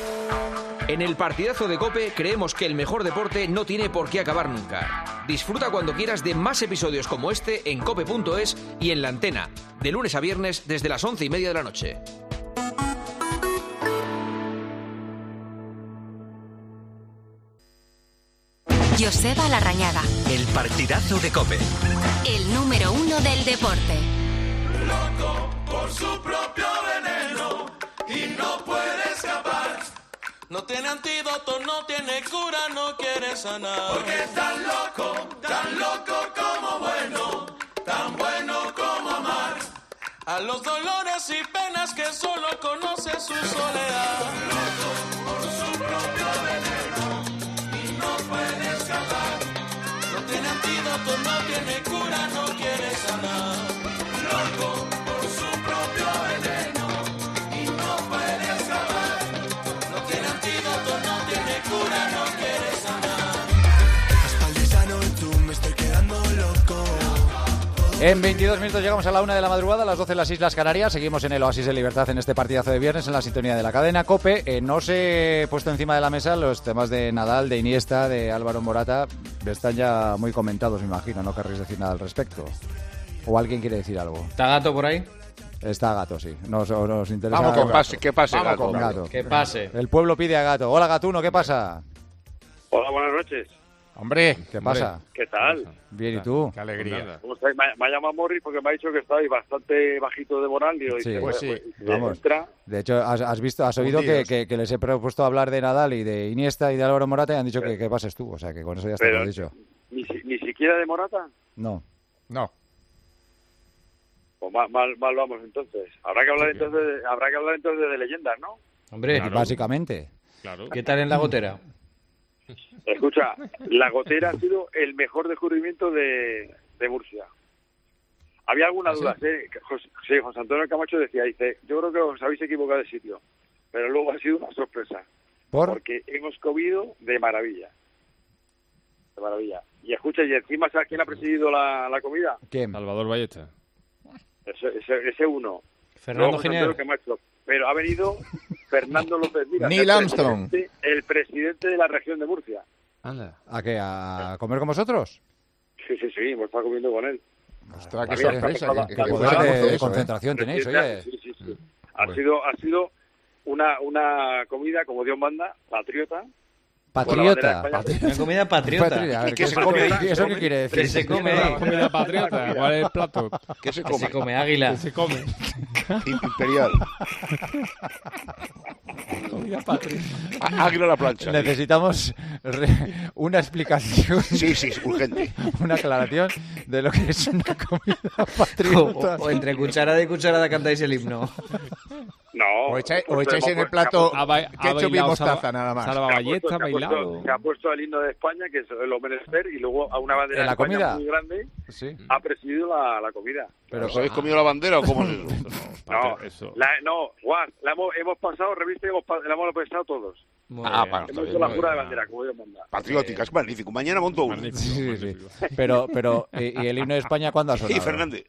En el partidazo de COPE creemos que el mejor deporte no tiene por qué acabar nunca. Disfruta cuando quieras de más episodios como este en cope.es y en La Antena, de lunes a viernes desde las 11:30 de la noche. Joseba Larrañaga. El partidazo de COPE. El número 1 del deporte. Loco por su propio veneno y no puede escapar. No tiene antídoto, no tiene cura, no quiere sanar. Porque es tan loco como bueno, tan bueno como amar. A los dolores y penas que solo conoce su soledad. Loco por su propio veneno y no puede escapar. No tiene antídoto, no tiene cura, no quiere sanar. Loco por su propio veneno y no puede escapar. No tiene antídoto, no tiene cura, no quiere sanar. Espaldesano, tú me estoy quedando loco. En 22 minutos llegamos a la 1 de la madrugada, a las 12 en las Islas Canarias. Seguimos en el Oasis de Libertad en este partidazo de viernes en la sintonía de la cadena COPE. No se he puesto encima de la mesa los temas de Nadal, de Iniesta, de Álvaro Morata. Están ya muy comentados, me imagino. No querréis decir nada al respecto. ¿O alguien quiere decir algo? ¿Está Gato por ahí? Está Gato, sí. Nos interesa. Vamos con Gato. Que pase Vamos Gato. con Gato. Que pase. El pueblo pide a Gato. Hola, Gatuno, ¿qué pasa? Hola, buenas noches. Hombre, ¿Qué pasa? ¿Qué tal? Bien, ¿y tú? Qué alegría. ¿Cómo estáis? Me ha llamado Morris porque me ha dicho que estáis bastante bajito de moral. Digo, Sí, pues sí. Vamos. De hecho, has oído que les he propuesto hablar de Nadal y de Iniesta y de Álvaro Morata y han dicho que pases tú. O sea, que con eso ya está todo dicho. Ni siquiera de Morata. No. Pues mal vamos entonces. Habrá que hablar entonces de leyendas, ¿no? Hombre, Claro. Básicamente. Claro. ¿Qué tal en la gotera? Escucha, la gotera ha sido el mejor descubrimiento de Murcia. Había algunas dudas, ¿eh? Sí, José Antonio Camacho dice, yo creo que os habéis equivocado de sitio, pero luego ha sido una sorpresa. Porque hemos comido de maravilla. De maravilla. Y escucha, y encima, ¿sabes quién ha presidido la comida? ¿Quién? Salvador Ballesta. Ese uno. Fernando Luego José Antonio Giner. Camacho. Pero ha venido Fernando López Mira, Neil Armstrong. El presidente de la región de Murcia. Anda. ¿A qué? ¿A comer con vosotros? Sí, hemos estado comiendo con él. Ostras, qué Había sorpresa. estado- que Qué Claro, poder fuéramos de eso, concentración tenéis, oye. Sí. Ha sido una comida, como Dios manda, patriota. Patriota. Una comida patriota. A ver, ¿Qué se come ahí? ¿Eso qué quiere decir? Que se come. Comida patriota. ¿Cuál es el plato? ¿Qué se Que come? se come águila. ¿Qué se come? Imperial. Comida patriota. Águila a la plancha. Necesitamos una explicación, Sí, urgente. una aclaración de lo que es una comida patriota. O entre cucharada y cucharada cantáis el himno. No. O echáis en el plato ketchup y bailado mostaza, nada más. Salva Ballesta, bailado. Se ha puesto al himno de España, que es el menester, y luego a una bandera ¿En la de España comida? muy grande Sí. ha presidido la comida. Pero ¿Os habéis comido la bandera o cómo es eso? No, Eso. Juan, hemos pasado revista y la hemos pasado todos. Muy Ah, bien. para. Hemos hecho la jura de bandera, como Dios manda. Patriótica, es magnífico. Mañana monto uno. Magnífico. Sí. Pero ¿y el himno de España cuándo ha sonado? Sí, Fernández.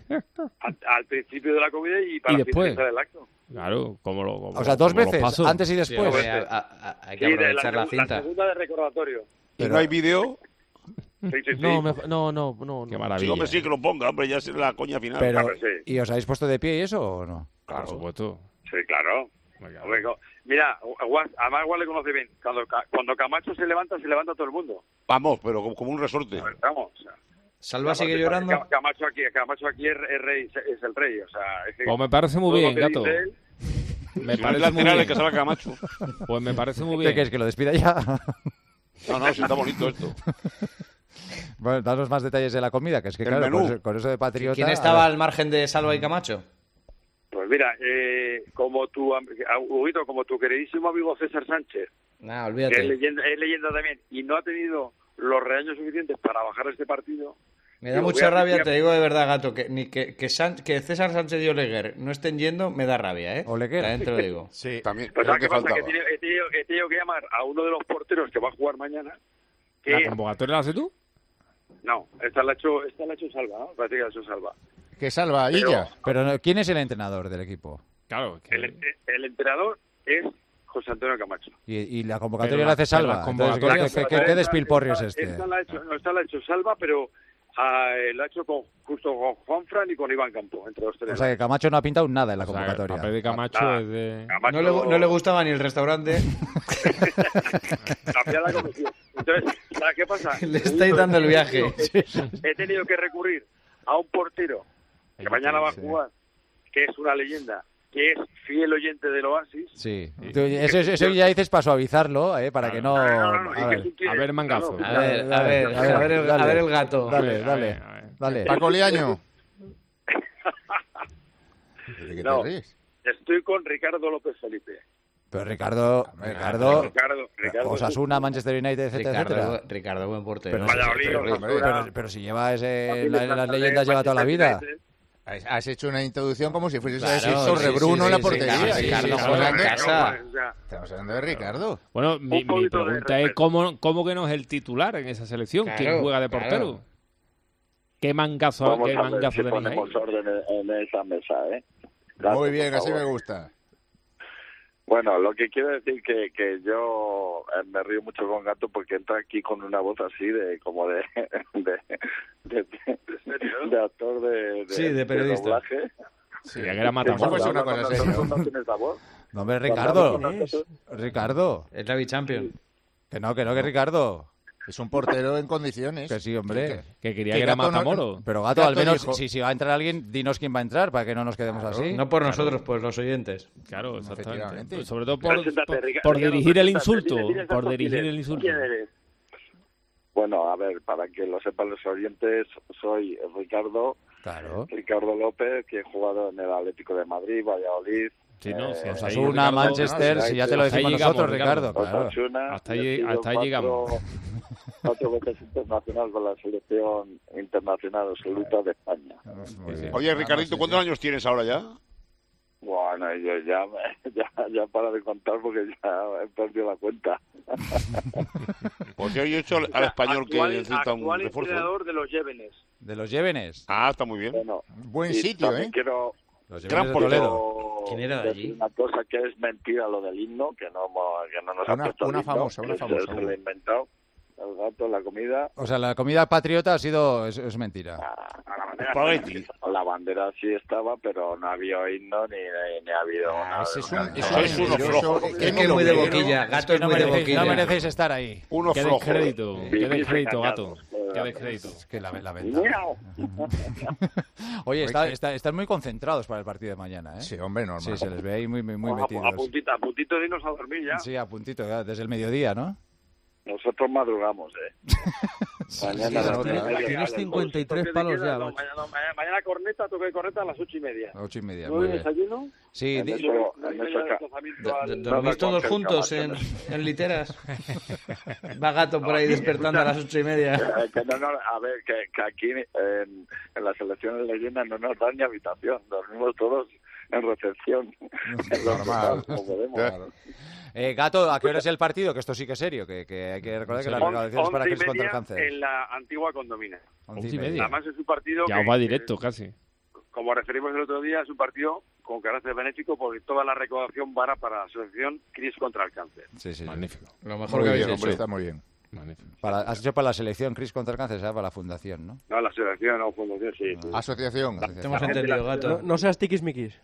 Al principio de la comida y para ¿Y después? finalizar el acto. Claro, O sea, dos como los veces, pasos. antes y Sí, después. hombre, hay que Sí, aprovechar la la cinta. segunda de recordatorio. ¿Y no hay vídeo? Sí. No. Qué Sí, maravilla. hombre, sí, que lo ponga, hombre, ya es la coña final. Pero, Claro, sí. ¿y os habéis puesto de pie y eso o no? Por supuesto. Sí, claro. Venga. Hombre, mira, además Juan le conoce bien. Cuando Camacho se levanta todo el mundo. Vamos, pero como un resorte. A ver, vamos. O sea, Salva sigue llorando. Camacho aquí es rey, es el rey. O sea, es que Pues me parece muy todo lo bien, que Gato. dice él, Me Si no es parece muy lateral, bien. que salga Camacho. Pues me parece muy ¿Qué bien. quieres, que lo despida ya? No, sí está bonito esto. Bueno, danos más detalles de la comida, que es que El claro, menú. con eso de patriota... ¿Quién a estaba ver, al margen de Salva y Camacho? pues mira, como Huguito, como tu queridísimo amigo César Sánchez, Nah, que olvídate. es leyenda también, y no ha tenido los reaños suficientes para bajar este partido. Me da Digo, mucha voy a- rabia, voy a- te digo de verdad, Gato, que César Sánchez y Oleguer no estén yendo, me da rabia, ¿eh? Oleguer. También te lo digo. Sí, también. Pues es lo ¿sabes que qué pasa? faltaba. Que he tenido que llamar a uno de los porteros que va a jugar mañana. Que ¿La convocatoria la haces tú? no, esta la ha hecho Salva, ¿no? Parece que la ha hecho Salva. Que salva a Pero- Illa. Pero ¿quién es el entrenador del equipo? Claro. El entrenador es José Antonio Camacho. Y la convocatoria Pero la hace la Salva. convocatoria- Entonces, ¿qué despilporrio es este? Esta la ha hecho Salva, pero la ha hecho justo con Juanfran y con Iván Campo, entre los tres. O sea, que Camacho no ha pintado nada en la O sea, el convocatoria. papel de Camacho Nada. es de... Camacho No le gustaba ni el restaurante. hacía la comisión. Entonces, ¿sabes qué pasa? Le estáis dando el viaje. He tenido que recurrir a un portero que mañana va a jugar, que es una leyenda, que es fiel oyente del Oasis. Sí. Eso ya dices para suavizarlo, para que no... No, y A que ver. tú tienes- A ver, mangazo. claro, A ver el gato. Dale. Paco Liaño. ¿De qué No. te ríes? Estoy con Ricardo López Felipe. Pero Ricardo, Ricardo Osasuna, Manchester United, etcétera, etcétera. Ricardo, buen portero. Pero, Valladolid, pero si lleva las leyendas lleva toda la vida. Has hecho una introducción como si fueses a Claro, decir sobre sí, Bruno sí, en la sí, portería. sí, Sí, Ricardo, estamos juega en hablando- casa. Estamos hablando de Ricardo. Bueno, mi poquito de pregunta es respeto. ¿cómo que no es el titular en esa selección? Claro, ¿Quién juega de portero? claro. ¿Qué mangazo Vamos a ver tenéis si ahí? ponemos orden en esa mesa, ¿eh? Muy bien, por así favor. me gusta. Bueno, lo que quiero decir que yo me río mucho con Gato porque entra aquí con una voz así de como de actor de Sí, de periodista. doblaje. Creía que era Como si Matamoros. fuese una Cuando cosa nosotros seria. no tienes la voz. No, hombre, Cuando- Ricardo. Es la bichampion. Que no, que Ricardo. Es un portero en condiciones. Que sí, hombre. Que quería Que que era Gato no- Matamoros. Pero Gato, Gato al menos, dijo- si va a entrar alguien, dinos quién va a entrar para que no nos quedemos así. No por nosotros, pues los oyentes. Claro, exactamente. Efectivamente. Pues sobre todo por Preséntate, Ricardo, dirigir el preséntate, insulto. diles Por datos, dirigir diles, el insulto. ¿Quién eres? Bueno, a ver, para que lo sepan los oyentes, soy Ricardo López, que he jugado en el Atlético de Madrid, Valladolid. Sí, no, si hasta ahí, Osasuna, Ricardo, Manchester, si ya te lo hasta ahí decimos llegamos, nosotros, Ricardo. Claro. Osasuna, Hasta y he ahí- sido hasta ahí llegamos. 4 veces internacional con la selección internacional absoluta de España. Oye, Ricardito, ¿cuántos años tienes ahora ya? Bueno, yo ya para de contar porque ya he perdido la cuenta. Porque hoy he hecho al español que necesita un actual refuerzo. entrenador de los Llévenes. De los Llévenes. Ah, está muy bien. Bueno, Buen y sitio, también ¿eh? quiero Los Gran Llévenes de Toledo. quiero ¿Quién era de decir allí? una cosa que es mentira lo del himno, que no nos ha Una- puesto el una himno, famosa, una que famosa, se lo Hugo. he inventado. El gato, la comida. O sea, la comida patriota es mentira. Espagueti. La bandera sí estaba, pero no había himno ni ha habido nada. Ese es un Es uno flojo. Es que es muy de boquilla. Gato es no muy de merecéis, boquilla. no merecéis estar ahí. Uno Qué flojo. descrédito. Qué Vivís descrédito, gato. engañados. Qué descrédito. Es que la venta. ¡Miau! Oye, están muy concentrados para el partido de mañana, ¿eh? Sí, hombre, normal. Sí, se les ve ahí muy A metidos. puntito de irnos a dormir ya. Sí, a puntito, ya, desde el mediodía, ¿no? Nosotros madrugamos, Mañana sí, a las no, 9:30. Tienes 53 palos ya, macho. Mañana corneta, toque de corneta a las 8:30. 8:30, ¿No muy hay bien. desayuno? Sí, En eso ¿Dormís todos juntos en literas? Va Gato por ahí despertando a las 8:30. que no, a ver, que aquí en la selección de leyenda no nos dan ni habitación, dormimos todos en recepción. En lo Normal. como podemos. Claro. Gato, ¿a qué hora es el partido? Que esto sí que es serio, que hay que recordar que la recaudación es para Cris contra el cáncer. En la antigua condomina. 11:30. Además es un partido Ya que, os va directo, casi. como referimos el otro día, es un partido con carácter benéfico porque toda la recaudación va para la asociación Cris contra el cáncer. Sí, sí. Magnífico. Lo mejor Muy que habéis bien, hombre, hecho. está muy bien. Magnífico. Has hecho para la selección Cris contra el cáncer, ¿sabes? Para la fundación, ¿no? No, la asociación o fundación, sí. Asociación. Te hemos entendido, Gato. No seas tiquismiquis.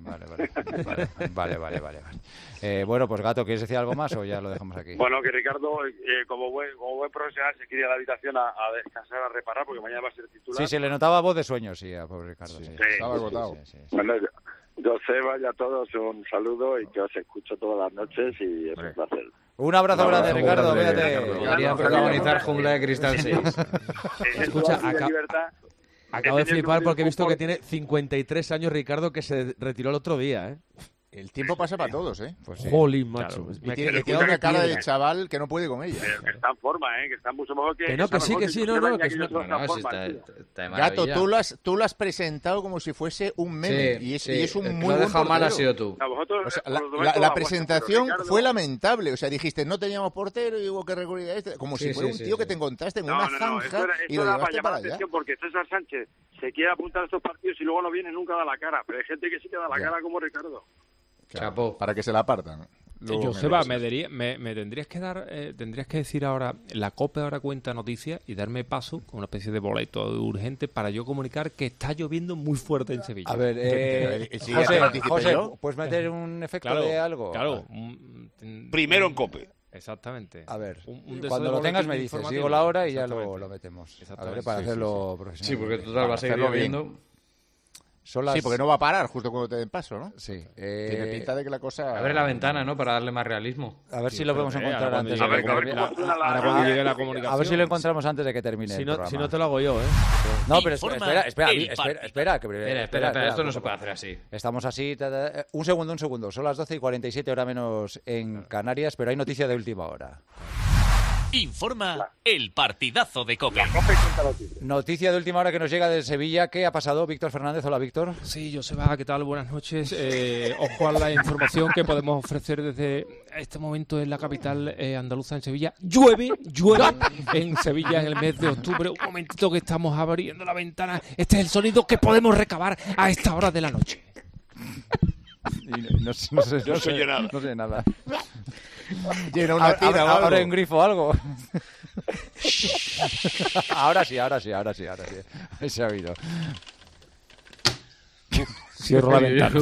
Vale. Bueno, pues Gato, ¿quieres decir algo más o ya lo dejamos aquí? Bueno, que Ricardo, como buen profesional, se quiere ir a la habitación a descansar, a reparar, porque mañana va a ser titular. Sí, se le notaba voz de sueño, sí, a pobre Ricardo. Sí. Estaba agotado. Sí. Bueno, Joseba y a todos un saludo y que os escucho todas las noches y es un placer. Un abrazo grande, Ricardo, cuídate. Debería protagonizar Jungla de Cristal 6. Escucha, libertad. Acabo de He tenido flipar que porque he visto que confort- tiene 53 años Ricardo, que se retiró el otro día, ¿eh? El tiempo pasa para todos, ¿eh? Pues sí. Jolín, macho. Y tiene una cara de chaval que no puede con ella. Pero que está en forma, que está mucho mejor que... Que no, que sí, mejor que sí, no, Joseba no, Iñaki, que es yo una- está en No, sí, forma, tío. está de Gato, maravilla. tú lo has presentado como si fuese un meme. y es un El que muy lo ha buen dejado mal ha portero. sido tú. A vosotros, O sea, os lo tomáis la con la buena, presentación pero Ricardo- fue lamentable. O sea, dijiste, no teníamos portero y hubo que recurrir a este. Como Sí, si fuera sí, un sí, tío sí. que te encontraste en No, una no, zanja esto era y lo para llevaste llamar para la allá. atención porque César Sánchez se quiere apuntar a estos partidos y luego no viene nunca da la cara. Pero hay gente que sí que da la Ya. cara como Ricardo. Claro, Chapó. para que se la apartan. Joseba, me tendrías que dar, tendrías que decir ahora, la COPE ahora cuenta noticias y darme paso con una especie de boleto urgente para yo comunicar que está lloviendo muy fuerte en Sevilla. A ver, José, ¿puedes meter un efecto de algo? Claro. Primero en COPE. Exactamente. A ver, un cuando lo tengas me dices, digo la hora y ya lo metemos. A ver, para hacerlo profesional. Sí, porque total va a seguir lloviendo. Sí, porque no va a parar justo cuando te den paso, ¿no? Sí. Tiene pinta de que la cosa... Abre la ventana, ¿no? Para darle más realismo. A ver si lo podemos encontrar antes. A ver cuando llegue la comunicación. A ver si lo encontramos antes de que termine el programa. Si no te lo hago yo, ¿eh? No, pero espera. Esto no se puede hacer así. Estamos así. Un segundo. Son las 12:47, hora menos en Canarias, pero hay noticia de última hora. Informa el partidazo de COPE. Noticia de última hora que nos llega de Sevilla. ¿Qué ha pasado, Víctor Fernández? Hola, Víctor. Sí, Joseba, ¿qué tal? Buenas noches. Ojo a la información que podemos ofrecer desde este momento en la capital andaluza, en Sevilla. Llueve en Sevilla en el mes de octubre. Un momentito que estamos abriendo la ventana. Este es el sonido que podemos recabar a esta hora de la noche. No sé nada. Llena una tira o algo. Abre un grifo o algo. Ahora sí. Ahí se ha oído. Cierro la ventana.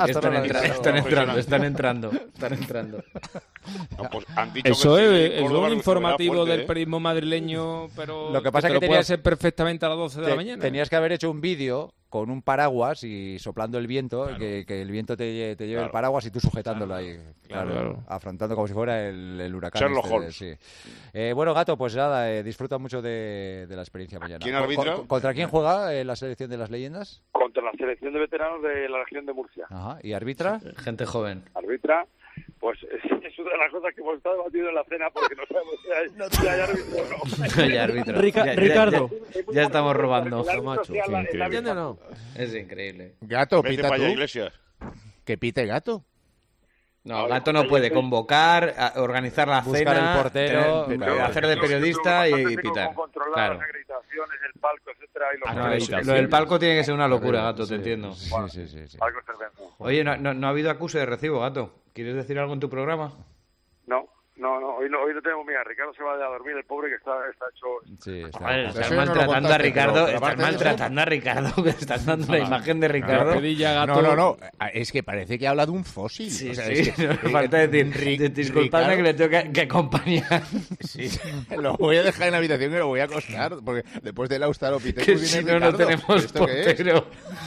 Están entrando. No, pues han dicho eso que es un informativo del periodismo madrileño, pero lo que pasa es que puede ser perfectamente a las 12 de la mañana. Tenías que haber hecho un vídeo con un paraguas y soplando el viento, claro. que el viento te lleve el paraguas y tú sujetándolo ahí, claro. Afrontando como si fuera el huracán. Sherlock Holmes. Sí. Bueno, Gato, pues nada, disfruta mucho de la experiencia mañana. ¿Quién arbitra? ¿Contra quién juega la selección de las leyendas? Contra la selección de veteranos de la región de Murcia. Ajá. ¿Y arbitra? Gente joven. Arbitra, pues es una de las cosas que hemos estado debatiendo en la cena porque no sabemos si hay árbitro o no. Hay árbitro. Ricardo. Ya estamos robando. Macho, ¿Entiendes o no? Es increíble. Gato, Vete pita para allá, tú. Iglesias. Que pite Gato. No, Gato no puede convocar, organizar la buscar cena, el portero, hacer de periodista y pitar. Controlar las acreditaciones, el palco, etcétera, y los lo del palco tiene que ser una locura, Gato, te entiendo. Sí. Palco intervención. Oye, no ha habido acuse de recibo, Gato. ¿Quieres decir algo en tu programa? No, hoy no tenemos. Mira, Ricardo se va a dormir, el pobre que está hecho. Sí, estás maltratando a Ricardo, que estás dando la imagen de Ricardo. No. Es que parece que habla de un fósil. Sí, o sea, sí. Es que, me falta decir, disculpadme que le tengo que acompañar. Sí, lo voy a dejar en la habitación y lo voy a acostar, porque después del Australopithecus Que viene si no, Ricardo. no tenemos ¿Esto qué es? portero.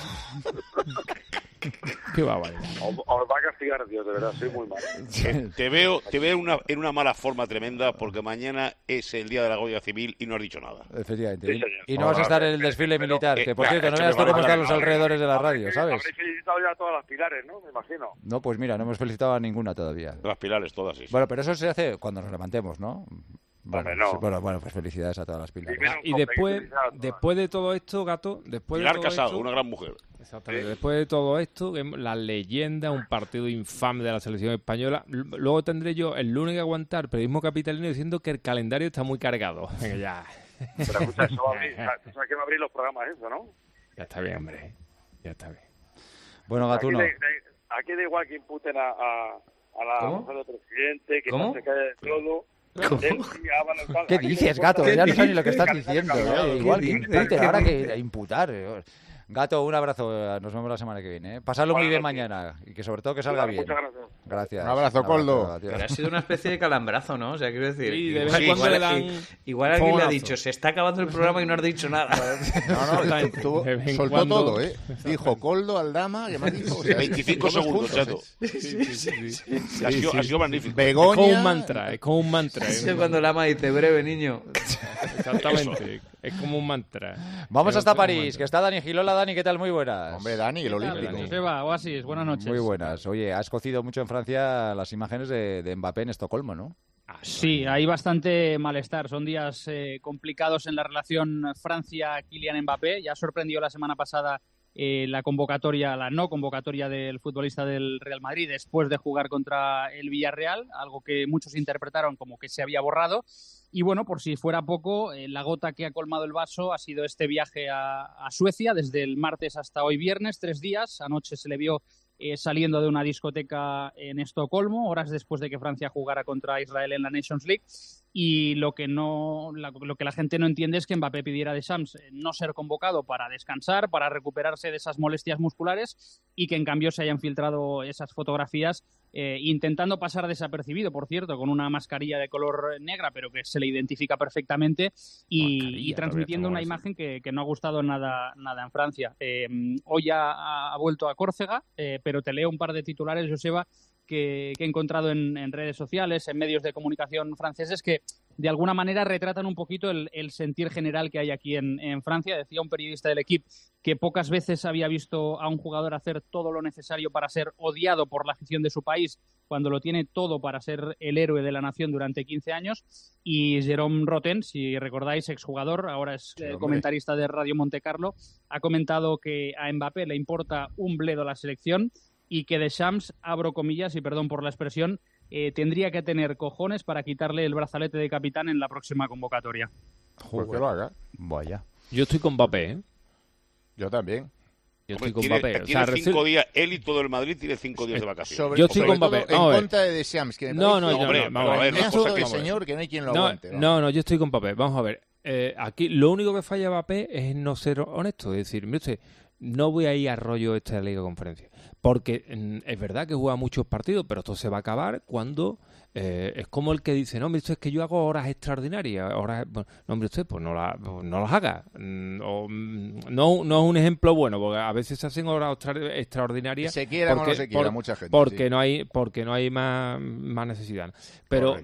Qué barbaridad. Os va a castigar Dios, de verdad, soy muy malo. Te veo en una mala forma tremenda porque mañana es el día de la Guardia Civil y no has dicho nada. Efectivamente. Sí, señor. Y no vas a estar en el desfile militar, que por cierto, no veas tú cómo están los alrededores de la radio, ¿sabes? Habréis felicitado ya a todas las pilares, ¿no? Me imagino. No, pues mira, no hemos felicitado a ninguna todavía. Las pilares todas, sí. Bueno, pero eso se hace cuando nos levantemos, ¿no? Hombre, no. Sí, bueno, pues felicidades a todas las pilares. Y después de todo esto, Gato, Pilar Casado, una gran mujer. Exactamente. Después de todo esto, la leyenda, un partido infame de la selección española. Luego tendré yo el lunes que aguantar periodismo capitalino diciendo que el calendario está muy cargado. Venga, ya. Pero escucha, eso va a abrir, o sea, que va a abrir los programas eso, ¿no? Ya está bien, hombre. Ya está bien. Bueno, Gatuno. Aquí da igual que imputen a la mujer del presidente, que no se cae de todo. ¿Qué dices, Gato? Ya no sabes ni lo que estás diciendo. Igual que imputen, ahora que imputar. Gato, un abrazo. Nos vemos la semana que viene. Pasadlo muy bien mañana y que sobre todo que salga bien. Gracias. Un abrazo, Coldo. Pero ha sido una especie de calambrazo, ¿no? O sea, quiero decir, Sí, de vez en cuando le dan igual alguien le ha dicho, se está acabando el programa y no has dicho nada. No, soltó todo, ¿eh? Dijo Coldo, Aldama, ¿qué más dijo? O sea, 25 segundos, chato. Sí. Ha sido magnífico. Begoña. Es como un mantra. Es cuando Lama dice, breve, niño. Exactamente. Es como un mantra. Vamos hasta París, que está Dani Gilola. Dani, ¿qué tal? Muy buenas. Hombre, Dani, el olímpico. Joseba, Oasis, buenas noches. Muy buenas. Oye, has cocido mucho en Francia las imágenes de Mbappé en Estocolmo, ¿no? Sí, hay bastante malestar. Son días complicados en la relación Francia-Kylian Mbappé. Ya sorprendió la semana pasada la no convocatoria del futbolista del Real Madrid después de jugar contra el Villarreal, algo que muchos interpretaron como que se había borrado. Y bueno, por si fuera poco, la gota que ha colmado el vaso ha sido este viaje a Suecia desde el martes hasta hoy viernes, 3 días. Anoche se le vio saliendo de una discoteca en Estocolmo, horas después de que Francia jugara contra Israel en la Nations League. Y lo que la gente no entiende es que Mbappé pidiera a Deschamps no ser convocado para descansar, para recuperarse de esas molestias musculares, y que en cambio se hayan filtrado esas fotografías intentando pasar desapercibido, por cierto, con una mascarilla de color negra, pero que se le identifica perfectamente, y transmitiendo una imagen que no ha gustado nada en Francia. Hoy ha vuelto a Córcega, pero te leo un par de titulares, Joseba, que he encontrado en redes sociales, en medios de comunicación franceses, que de alguna manera retratan un poquito el sentir general que hay aquí en Francia. Decía un periodista del Equipe que pocas veces había visto a un jugador hacer todo lo necesario para ser odiado por la afición de su país, cuando lo tiene todo para ser el héroe de la nación durante 15 años. Y Jérôme Rotten, si recordáis, exjugador, ahora es comentarista de Radio Montecarlo, ha comentado que a Mbappé le importa un bledo la selección, y que Deschamps, abro comillas y perdón por la expresión, tendría que tener cojones para quitarle el brazalete de capitán en la próxima convocatoria. Pues que lo haga. Vaya. Yo estoy con Mbappé, ¿eh? Yo también. Yo estoy con Mbappé. Tiene 5 días, él y todo el Madrid tiene 5 días de vacaciones. Yo estoy con Mbappé. En contra de Deschamps, que me parece señor, que no hay quien lo aguante. No, yo estoy con Mbappé. Vamos a ver. Aquí lo único que falla Mbappé es no ser honesto. Es decir, mire usted, no voy a ir a rollo esta Liga de Conferencia. Porque es verdad que juega muchos partidos, pero esto se va a acabar cuando es como el que dice, no, hombre, esto es que yo hago horas extraordinarias. No, hombre, usted, pues no las haga. No es un ejemplo bueno, porque a veces se hacen horas extraordinarias. Se quiera o no se quiera, mucha gente. Porque no hay más necesidad. Pero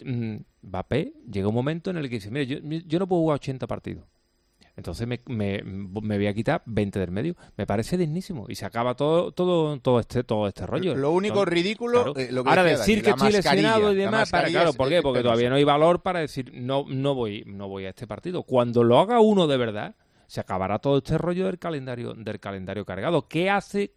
Mbappé llega un momento en el que dice, mire, yo no puedo jugar 80 partidos. Entonces me voy a quitar 20 del medio. Me parece dignísimo. Y se acaba todo este rollo. Lo único ridículo... Claro. Lo que ahora decía decir Dani, que estoy lesionado y demás... Claro, ¿por qué? Porque penoso. todavía no hay valor para decir no voy a este partido. Cuando lo haga uno de verdad, se acabará todo este rollo del calendario cargado. ¿Qué hace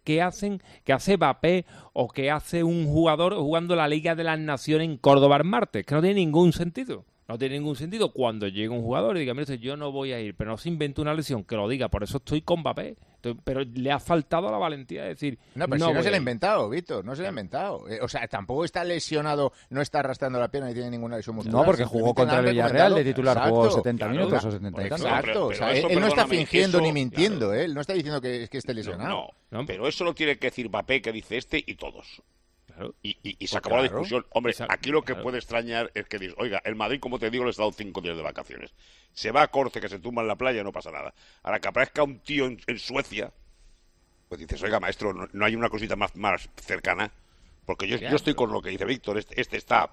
Mbappé o qué hace un jugador jugando la Liga de las Naciones en Córdoba el martes? Que no tiene ningún sentido. No tiene ningún sentido cuando llegue un jugador y diga, mire, yo no voy a ir, pero no se invente una lesión, que lo diga, por eso estoy con Mbappé. Pero le ha faltado la valentía de decir... No, pero si no se lo ha inventado, Víctor, no se lo ha inventado. O sea, tampoco está lesionado, no está arrastrando la pierna ni tiene ninguna lesión muscular. No, porque jugó contra el Villarreal de titular, jugó 70 minutos o 70 y tantos. Exacto, o sea, él no está fingiendo ni mintiendo, él no está diciendo que esté lesionado. No, pero eso lo tiene que decir Mbappé, que dice este y todos. Claro. Y se acabó la discusión. Hombre, aquí lo que puede extrañar es que dices, oiga, el Madrid, como te digo, le ha dado 5 días de vacaciones. Se va a Córcega, que se tumba en la playa, no pasa nada. Ahora que aparezca un tío en Suecia, pues dices, oiga, maestro, no hay una cosita más cercana. Porque yo estoy con lo que dice Víctor, este está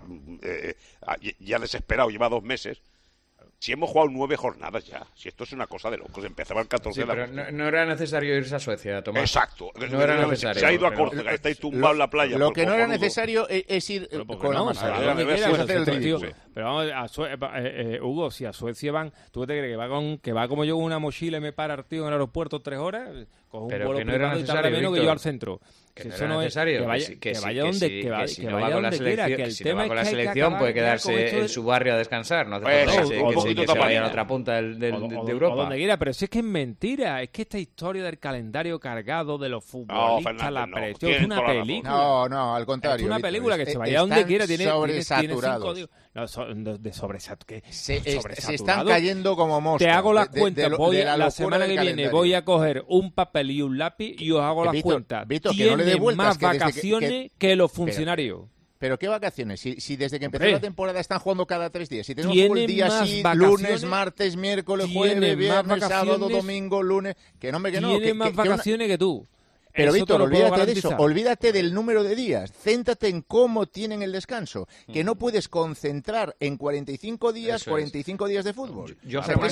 ya desesperado, lleva 2 meses. Si hemos jugado 9 jornadas ya, si esto es una cosa de locos, empezaba el 14 de agosto. Pero no era necesario irse a Suecia, Tomás. Exacto. No era necesario. Se ha ido a Córcega, estáis tumbado en la playa. Lo que no era necesario es ir con la mascarilla. Pero vamos, Hugo, si a Suecia van, ¿tú te crees que va como yo con una mochila y me para el tío en el aeropuerto 3 horas? Con un vuelo privado y tarda menos que yo al centro. Que eso no es necesario. Que vaya donde quiera. Que el tema es que con la selección puede quedarse en su barrio a descansar. No hace falta que se vaya a la otra punta de Europa. O donde quiera, pero si es que es mentira. Es que esta historia del calendario cargado de los futbolistas, la presión, es una película. No, al contrario. Es una película que se vaya donde quiera. Tiene sobresaturados. De sobresaturados. Se están cayendo como moscas. Te hago las cuentas. La semana que viene voy a coger un papel y un lápiz y os hago las cuentas. Tienen más vacaciones que los funcionarios. ¿Pero qué vacaciones? Si desde que empezó la temporada están jugando cada 3 días. Si tenemos un día así, lunes, martes, miércoles, jueves, viernes, sábado, domingo, lunes... Que no. Tienen más vacaciones que tú. Pero Víctor, olvídate de eso, olvídate del número de días, céntrate en cómo tienen el descanso, que no puedes concentrar en 45 días, 45 días de fútbol. Yo Germán,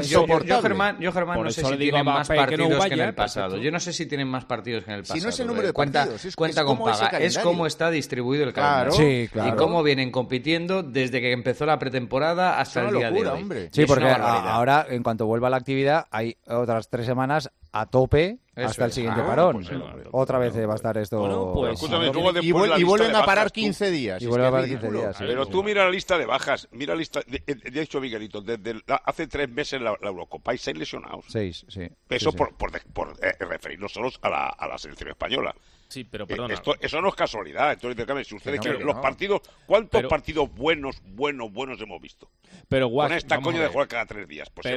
no sé si tienen más partidos que en el pasado. Yo no sé si tienen más partidos que en el pasado. Si no es el número de partidos, cuenta con paga, es cómo está distribuido el calendario. Sí, claro. Y cómo vienen compitiendo desde que empezó la pretemporada hasta el día de hoy. Hombre. Sí, porque ahora, en cuanto vuelva la actividad, hay otras 3 semanas a tope hasta el siguiente parón. Otra vez va a estar esto... Bueno, pues, y vuelven a parar 15 días. Y vuelven a parar 15 días. Pero tú mira la lista de bajas. Mira la lista... De hecho, Miguelito, desde hace 3 meses la Eurocopa hay 6 lesionados. 6, sí. Eso sí. Por referirnos solos a la selección española. Sí, pero perdona. Eso no es casualidad. Entonces, si ustedes quieren los partidos, ¿cuántos partidos buenos hemos visto? Pero con esta coña de jugar cada 3 días. Pues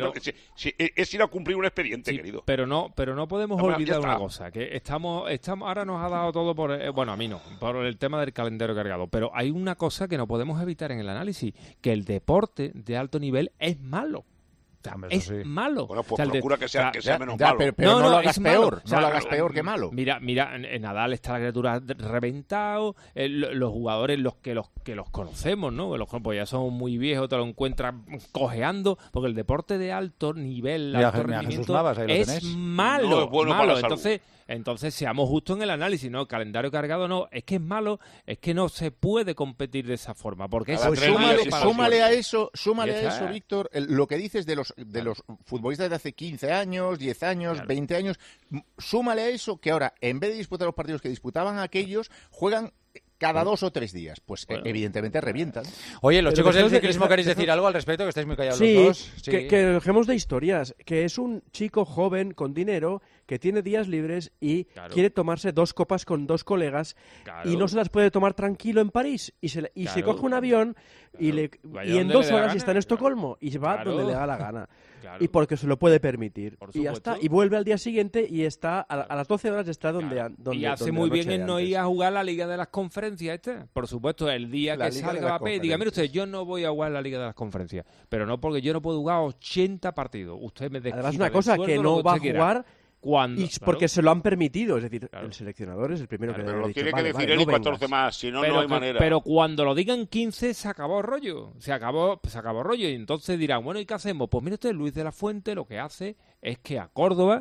es ir a cumplir un expediente, querido. Pero no podemos olvidar una cosa, que estamos ahora nos ha dado todo por, a mí no, por el tema del calendario cargado, pero hay una cosa que no podemos evitar en el análisis, que el deporte de alto nivel es malo. Es malo. Bueno, pues procura que sea menos malo. Pero no lo hagas peor. No lo hagas peor que malo. Mira, en Nadal está la criatura reventado, los jugadores los conocemos, ¿no? Pues ya son muy viejos, te lo encuentras cojeando, porque el deporte de alto nivel, alto rendimiento, es malo. No es bueno para la salud. Entonces seamos justos en el análisis, ¿no? El calendario cargado no, es que es malo, es que no se puede competir de esa forma, porque súmale a eso, Víctor, lo que dices de los futbolistas de hace 15 años, 10 años, 20 años, súmale a eso que ahora, en vez de disputar los partidos que disputaban aquellos, juegan cada 2 o 3 días. Pues evidentemente revientan. Oye, los chicos del ciclismo, ¿queréis decir algo al respecto? Que estáis muy callados los dos. Sí, que dejemos de historias. Que es un chico joven con dinero que tiene días libres y quiere tomarse 2 copas con 2 colegas y no se las puede tomar tranquilo en París. Y se coge un avión y en 2 horas está en Estocolmo y se va donde le da la gana. Y porque se lo puede permitir. Y ya está. Y vuelve al día siguiente y está a las 12 horas está donde y hace muy bien en no ir a jugar la Liga de las Conferencias. Por supuesto, el día que salga Mbappé, diga, mire usted, yo no voy a jugar la Liga de las Conferencias, pero no porque yo no puedo jugar 80 partidos. Usted me desquita. Además, una cosa, que no va a jugar porque se lo han permitido. Es decir, el seleccionador es el primero que pero lo tiene que decir él y 14 más, si no, no hay manera. Pero cuando lo digan 15, se acabó el rollo. Se acabó rollo. Y entonces dirán, bueno, ¿y qué hacemos? Pues mire usted, Luis de la Fuente lo que hace es que a Córdoba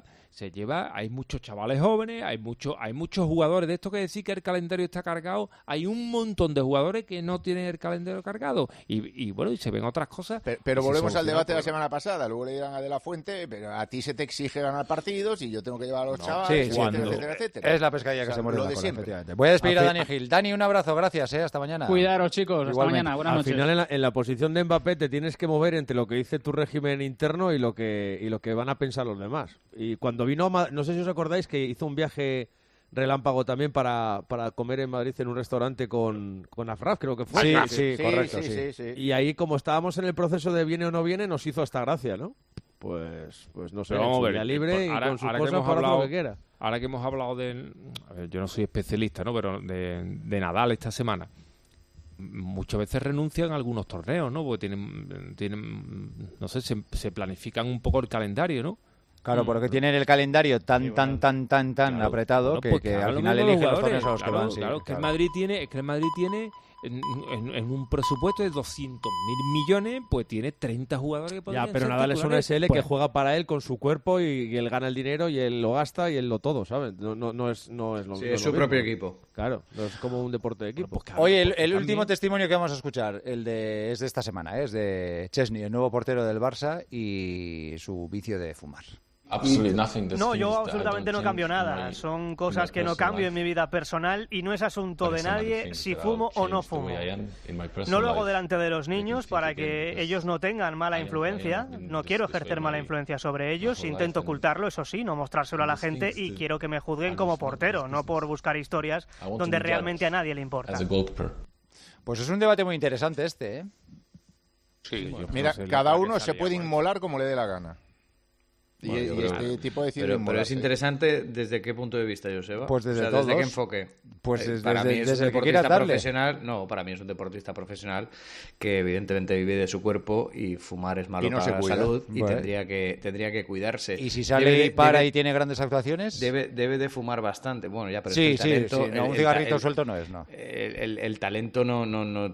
hay muchos chavales jóvenes, hay muchos jugadores de esto que decir que el calendario está cargado, hay un montón de jugadores que no tienen el calendario cargado y se ven otras cosas. Pero volvemos al debate de la semana pasada, luego le dirán a De la Fuente, pero a ti se te exige ganar partidos y yo tengo que llevar a los chavales, etcétera. Es la pescadilla que se muere de siempre. Voy a despedir a Dani Gil. Dani, un abrazo, gracias, hasta mañana. Cuidaros, chicos, hasta mañana, buenas noches. Al final en la posición de Mbappé te tienes que mover entre lo que dice tu régimen interno y lo que van a pensar los demás. Y cuando vino, no sé si os acordáis que hizo un viaje relámpago también para comer en Madrid en un restaurante con Afraf, creo que fue. Sí, correcto. Y ahí, como estábamos en el proceso de viene o no viene, nos hizo esta gracia, ¿no? Pues no sé, ya libre y con sus cosas para lo que quiera. Ahora que hemos hablado yo no soy especialista, ¿no? Pero de Nadal esta semana. Muchas veces renuncian a algunos torneos, ¿no? Porque tienen no sé, se planifican un poco el calendario, ¿no? Claro, porque tienen el calendario tan apretado que al final eligen los torneos a los que van. Claro, que el Madrid tiene en un presupuesto de 200.000 millones, pues tiene 30 jugadores que podrían ser pero Nadal es una SL que juega para él con su cuerpo y él gana el dinero y él lo gasta y él lo todo, ¿sabes? No es lo es su propio equipo. Claro, no es como un deporte de equipo. Oye, el último testimonio que vamos a escuchar, es de esta semana, es de Chesney, el nuevo portero del Barça y su vicio de fumar. No, yo absolutamente no cambio nada. Son cosas que no cambio en mi vida personal y no es asunto de nadie si fumo o no fumo. No lo hago delante de los niños para que ellos no tengan mala influencia. No quiero ejercer mala influencia sobre ellos. Intento ocultarlo, eso sí, no mostrárselo a la gente y quiero que me juzguen como portero, no por buscar historias donde realmente a nadie le importa. Pues es un debate muy interesante este, ¿eh? Sí, mira, cada uno se puede inmolar como le dé la gana. Tipo de pero es interesante desde qué punto de vista, Joseba. Pues desde ¿desde qué enfoque? Pues para mí es un deportista profesional. No, para mí es un deportista profesional que evidentemente vive de su cuerpo y fumar es malo para la salud y tendría que cuidarse. Y si sale y tiene grandes actuaciones, debe de fumar bastante. Bueno, ya, pero sí, no, un cigarrito suelto no es, no. El talento no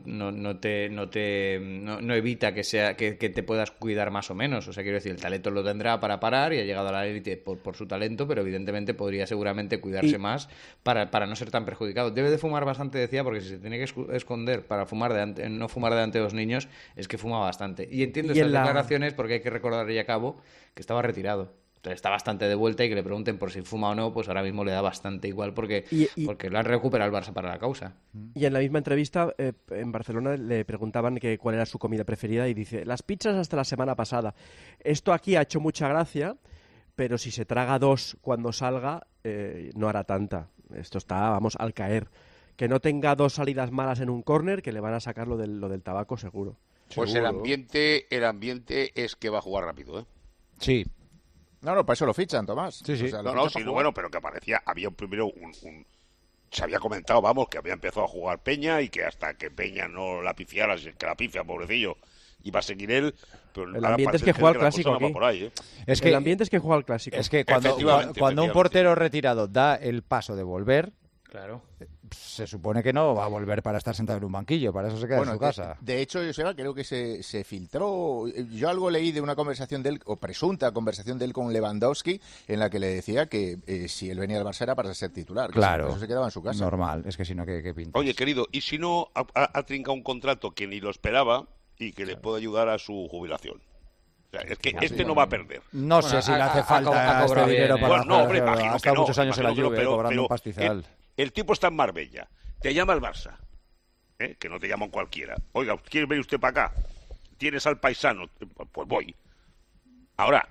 evita que te puedas cuidar más o menos. O sea, quiero decir, el talento lo tendrá para parar y ha llegado a la élite por su talento, pero evidentemente podría seguramente cuidarse más para no ser tan perjudicado. Debe de fumar bastante, decía, porque si se tiene que esconder para no fumar delante de los niños, es que fuma bastante. Y entiendo estas declaraciones porque hay que recordar y a cabo que estaba retirado. Entonces está bastante de vuelta y que le pregunten por si fuma o no, pues ahora mismo le da bastante igual porque lo han recuperado el Barça para la causa. Y en la misma entrevista en Barcelona le preguntaban que cuál era su comida preferida y dice, las pizzas hasta la semana pasada. Esto aquí ha hecho mucha gracia, pero si se traga 2 cuando salga, no hará tanta. esto está, vamos, al caer. Que no tenga 2 salidas malas en un córner, que le van a sacar lo del tabaco seguro. Pues el ambiente es que va a jugar rápido, ¿eh? Sí. No, para eso lo fichan, Tomás. Sí. O sea, bueno, pero que había primero se había comentado, vamos, que había empezado a jugar Peña y que hasta que Peña no la pifiara, que la pifia, pobrecillo, iba a seguir él. Pero el ambiente es que juega al clásico aquí. Por ahí, ¿eh? El ambiente es que juega al clásico. Es que cuando un portero retirado da el paso de volver, claro, se supone que no va a volver para estar sentado en un banquillo, para eso se queda en su casa. De hecho, Joseba, creo que se filtró, yo algo leí de una conversación de él, o presunta conversación de él con Lewandowski, en la que le decía que si él venía al Barça era para ser titular, claro, que eso se quedaba en su casa. Normal, es que si no, ¿qué pinta? Oye, querido, ¿y si no ha trincado un contrato que ni lo esperaba y que le puede ayudar a su jubilación? O sea, es que no va a perder. No sé si le hace falta este dinero para ha estado muchos años en la Juve cobrando un pastizal. El tipo está en Marbella, te llama el Barça, que no te llaman cualquiera. Oiga, ¿quiere venir usted para acá? ¿Tienes al paisano? Pues voy. Ahora,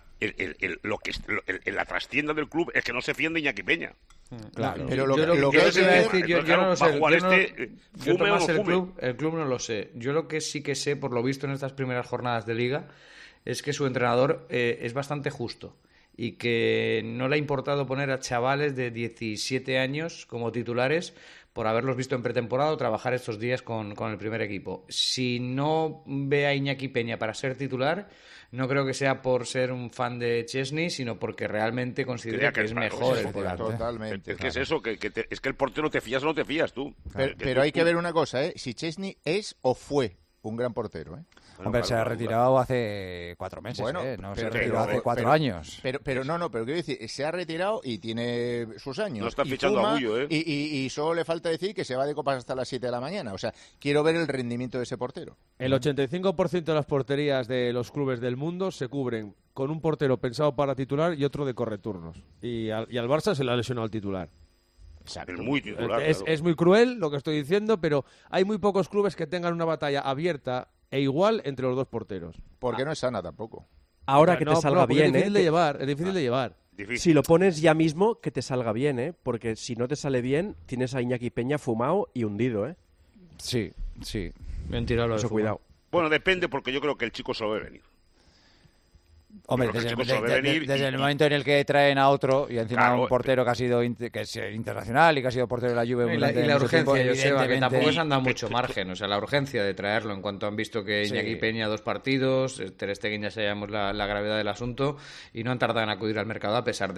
la trastienda del club es que no se fían de Iñaki Peña. Claro. Pero lo que iba a decir, yo no lo sé. El club no lo sé. Yo lo que sí que sé, por lo visto en estas primeras jornadas de Liga, es que su entrenador es bastante justo y que no le ha importado poner a chavales de 17 años como titulares por haberlos visto en pretemporada o trabajar estos días con el primer equipo. Si no ve a Iñaki Peña para ser titular, no creo que sea por ser un fan de Chesney, sino porque realmente considera que es mejor el titular. Totalmente. Es que es eso, es que el portero te fías o no te fías tú. Pero hay que ver una cosa, si Chesney es o fue un gran portero, Hombre, se ha retirado hace 4 meses, no se ha retirado hace 4 años. Pero quiero decir, se ha retirado y tiene sus años. No está fichando a Bullo, y solo le falta decir que se va de copas hasta las 7 de la mañana. O sea, quiero ver el rendimiento de ese portero. El 85% de las porterías de los clubes del mundo se cubren con un portero pensado para titular y otro de correturnos. Y al Barça se le ha lesionado al titular. Exacto. Es muy titular. Es muy cruel lo que estoy diciendo, pero hay muy pocos clubes que tengan una batalla abierta e igual entre los dos porteros. Porque no es sana tampoco. Ahora que te salga bien, es difícil de llevar, es difícil de llevar. Difícil. Si lo pones ya mismo, que te salga bien, porque si no te sale bien, tienes a Iñaki Peña fumado y hundido, Sí. Bien tirado eso, cuidado. Bueno, depende, porque yo creo que el chico se lo debe venir. Hombre, desde el momento en el que traen a otro y encima un portero que ha sido que es internacional y que ha sido portero de la Juve y la urgencia, Joseba, que tampoco se han dado mucho margen, o sea, la urgencia de traerlo en cuanto han visto que Iñaki Peña 2 partidos, Ter Stegen ya sabíamos la gravedad del asunto y no han tardado en acudir al mercado a pesar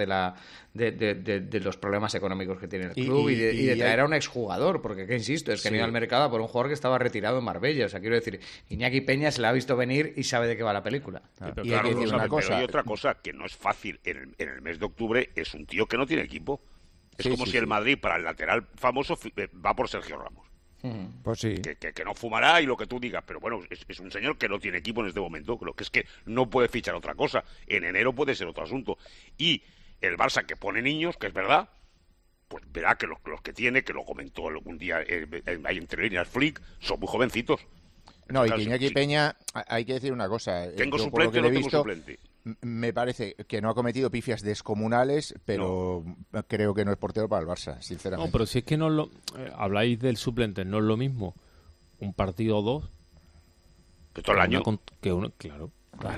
de los problemas económicos que tiene el club y de traer a un exjugador, porque que insisto, es que han ido al mercado por un jugador que estaba retirado en Marbella, o sea, quiero decir, Iñaki Peña se la ha visto venir y sabe de qué va la película. Y hay que decir una cosa. Pero hay otra cosa que no es fácil en el mes de octubre, es un tío que no tiene equipo. Es como si el Madrid para el lateral famoso va por Sergio Ramos. Pues sí. Que no fumará y lo que tú digas, pero bueno, es un señor que no tiene equipo en este momento. Creo que es que no puede fichar otra cosa. En enero puede ser otro asunto. Y el Barça que pone niños, que es verdad, pues verá que los que tiene, que lo comentó algún día ahí entre líneas Flick, son muy jovencitos. No, y que Iñaki Peña, hay que decir una cosa. ¿Tengo suplente o no tengo suplente? Me parece que no ha cometido pifias descomunales, pero creo que no es portero para el Barça, sinceramente. No, pero si es que no habláis del suplente, no es lo mismo un partido o dos. Que todo el año. Claro,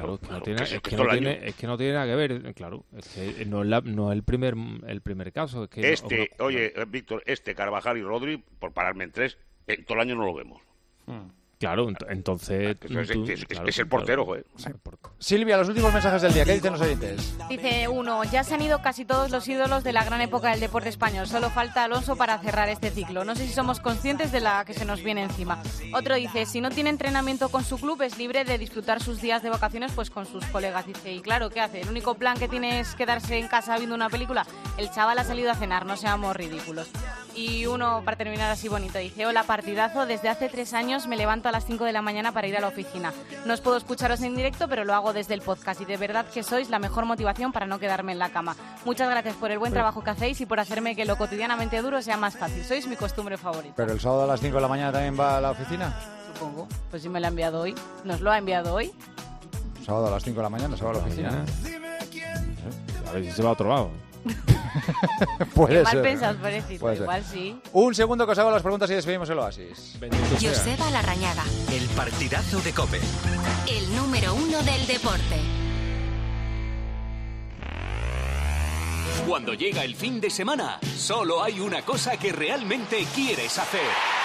es que no tiene nada que ver, claro. Es que no es el primer caso. Es que oye, Víctor, Carvajal y Rodri, por pararme en 3, todo el año no lo vemos. Claro, entonces... Es el portero, güey. Silvia, los últimos mensajes del día. ¿Qué dicen los oyentes? Dice uno, ya se han ido casi todos los ídolos de la gran época del deporte español. Solo falta Alonso para cerrar este ciclo. No sé si somos conscientes de la que se nos viene encima. Otro dice, si no tiene entrenamiento con su club, es libre de disfrutar sus días de vacaciones pues con sus colegas. Dice, y claro, ¿qué hace? El único plan que tiene es quedarse en casa viendo una película. El chaval ha salido a cenar, no seamos ridículos. Y uno, para terminar así bonito, dice, hola, partidazo, desde hace 3 años me levanto a las 5 de la mañana para ir a la oficina. No os puedo escucharos en directo, pero lo hago desde el podcast y de verdad que sois la mejor motivación para no quedarme en la cama. Muchas gracias por el buen trabajo que hacéis y por hacerme que lo cotidianamente duro sea más fácil. Sois mi costumbre favorita. ¿Pero el sábado a las 5 de la mañana también va a la oficina? Supongo. Pues si me lo ha enviado hoy. ¿Nos lo ha enviado hoy? Sábado a las 5 de la mañana se va a la oficina. A ver si se va a otro lado. Puede Mal ser. pensado, pobrecito. Puede ser. Igual sí. Un segundo que os hago las preguntas y despedimos el Oasis. Joseba Larrañaga. El partidazo de COPE. El número 1 del deporte. Cuando llega el fin de semana, solo hay una cosa que realmente quieres hacer.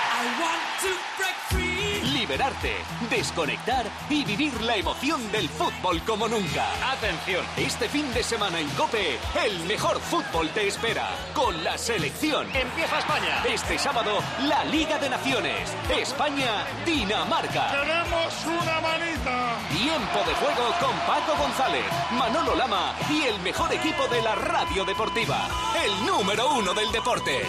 Liberarte, desconectar y vivir la emoción del fútbol como nunca. Atención, este fin de semana en COPE, el mejor fútbol te espera. Con la selección. Empieza España. Este sábado, la Liga de Naciones. España-Dinamarca. ¡Tenemos una manita! Tiempo de juego con Paco González, Manolo Lama y el mejor equipo de la radio deportiva. El número 1 del deporte.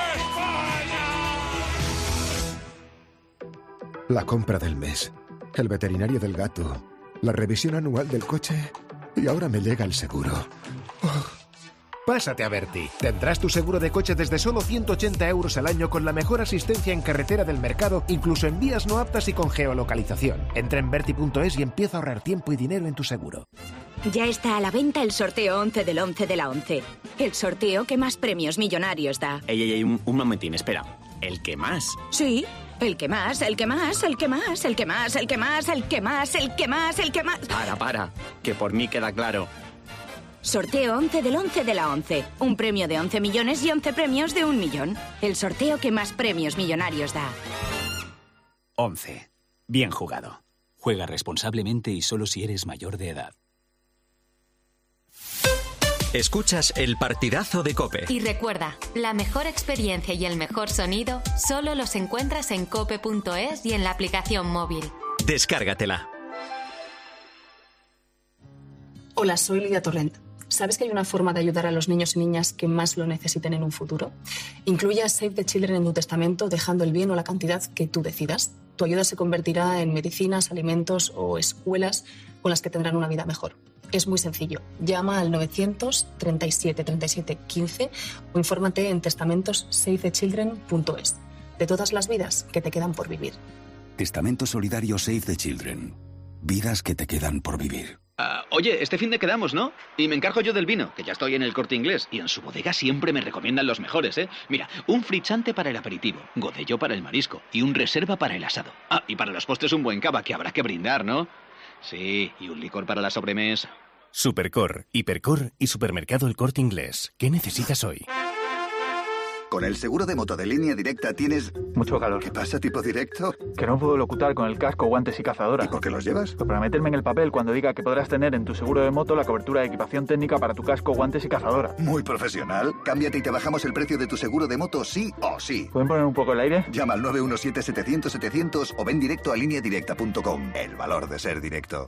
La compra del mes, el veterinario del gato, la revisión anual del coche y ahora me llega el seguro. Pásate a Berti. Tendrás tu seguro de coche desde solo 180 € al año con la mejor asistencia en carretera del mercado, incluso en vías no aptas y con geolocalización. Entra en Berti.es y empieza a ahorrar tiempo y dinero en tu seguro. Ya está a la venta el sorteo 11 del 11 de la 11. El sorteo que más premios millonarios da. Ey, un momentín, espera. ¿El que más? Sí. El que más, el que más, el que más, el que más, el que más, el que más, el que más, el que más. Para, que por mí queda claro. Sorteo 11 del 11 de la 11. Un premio de 11 millones y 11 premios de 1 millón. El sorteo que más premios millonarios da. 11. Bien jugado. Juega responsablemente y solo si eres mayor de edad. Escuchas el partidazo de COPE. Y recuerda, la mejor experiencia y el mejor sonido solo los encuentras en cope.es y en la aplicación móvil. Descárgatela. Hola, soy Lidia Torrent. ¿Sabes que hay una forma de ayudar a los niños y niñas que más lo necesiten en un futuro? Incluye a Save the Children en tu testamento, dejando el bien o la cantidad que tú decidas. Tu ayuda se convertirá en medicinas, alimentos o escuelas con las que tendrán una vida mejor. Es muy sencillo. Llama al 937 37 15 o infórmate en testamentosavethechildren.es. De todas las vidas que te quedan por vivir. Testamento solidario Save the Children. Vidas que te quedan por vivir. Oye, este fin de quedamos, ¿no? Y me encargo yo del vino, que ya estoy en el Corte Inglés. Y en su bodega siempre me recomiendan los mejores, ¿eh? Mira, un frichante para el aperitivo, Godello para el marisco y un reserva para el asado. Ah, y para los postres un buen cava, que habrá que brindar, ¿no? Sí, y un licor para la sobremesa. Supercor, Hipercor y Supermercado El Corte Inglés. ¿Qué necesitas hoy? Con el seguro de moto de Línea Directa tienes... Mucho calor. ¿Qué pasa, tipo directo? Que no puedo locutar con el casco, guantes y cazadora. ¿Y por qué los llevas? Pues para meterme en el papel cuando diga que podrás tener en tu seguro de moto la cobertura de equipación técnica para tu casco, guantes y cazadora. Muy profesional. Cámbiate y te bajamos el precio de tu seguro de moto sí o sí. ¿Pueden poner un poco el aire? Llama al 917-700-700 o ven directo a lineadirecta.com. El valor de ser directo.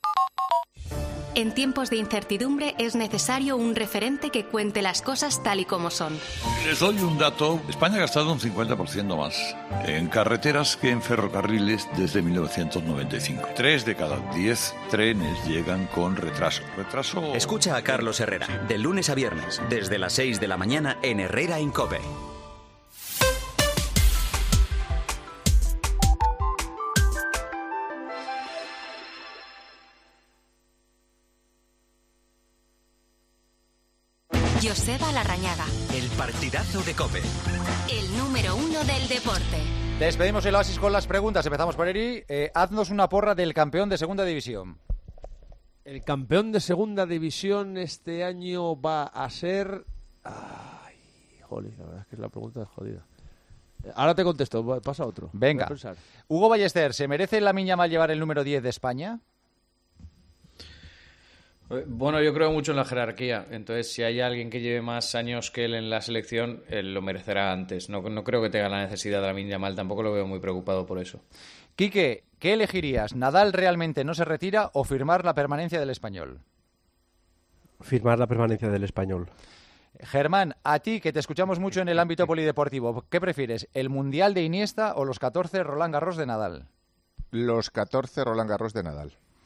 En tiempos de incertidumbre es necesario un referente que cuente las cosas tal y como son. Les doy un dato. España ha gastado un 50% más en carreteras que en ferrocarriles desde 1995. 3 de cada 10 trenes llegan con retraso. Escucha a Carlos Herrera, de lunes a viernes, desde las 6 de la mañana en Herrera en COPE. Joseba Larrañaga. El partidazo de COPE. El número 1 del deporte. Despedimos el Oasis con las preguntas. Empezamos por Eri. Haznos una porra del campeón de segunda división. El campeón de segunda división este año va a ser... Ay, jolín, la verdad es que la pregunta es jodida. Ahora te contesto, pasa otro. Venga. Hugo Ballester, ¿se merece Lamine Yamal llevar el número 10 de España? Bueno, yo creo mucho en la jerarquía. Entonces, si hay alguien que lleve más años que él en la selección, él lo merecerá antes. No creo que tenga la necesidad de Lamine Yamal. Tampoco lo veo muy preocupado por eso. Quique, ¿qué elegirías? ¿Nadal realmente no se retira o firmar la permanencia del Español? Firmar la permanencia del Español. Germán, a ti, que te escuchamos mucho en el ámbito polideportivo, ¿qué prefieres? ¿El Mundial de Iniesta o los 14 Roland Garros de Nadal? Los 14 Roland Garros de Nadal.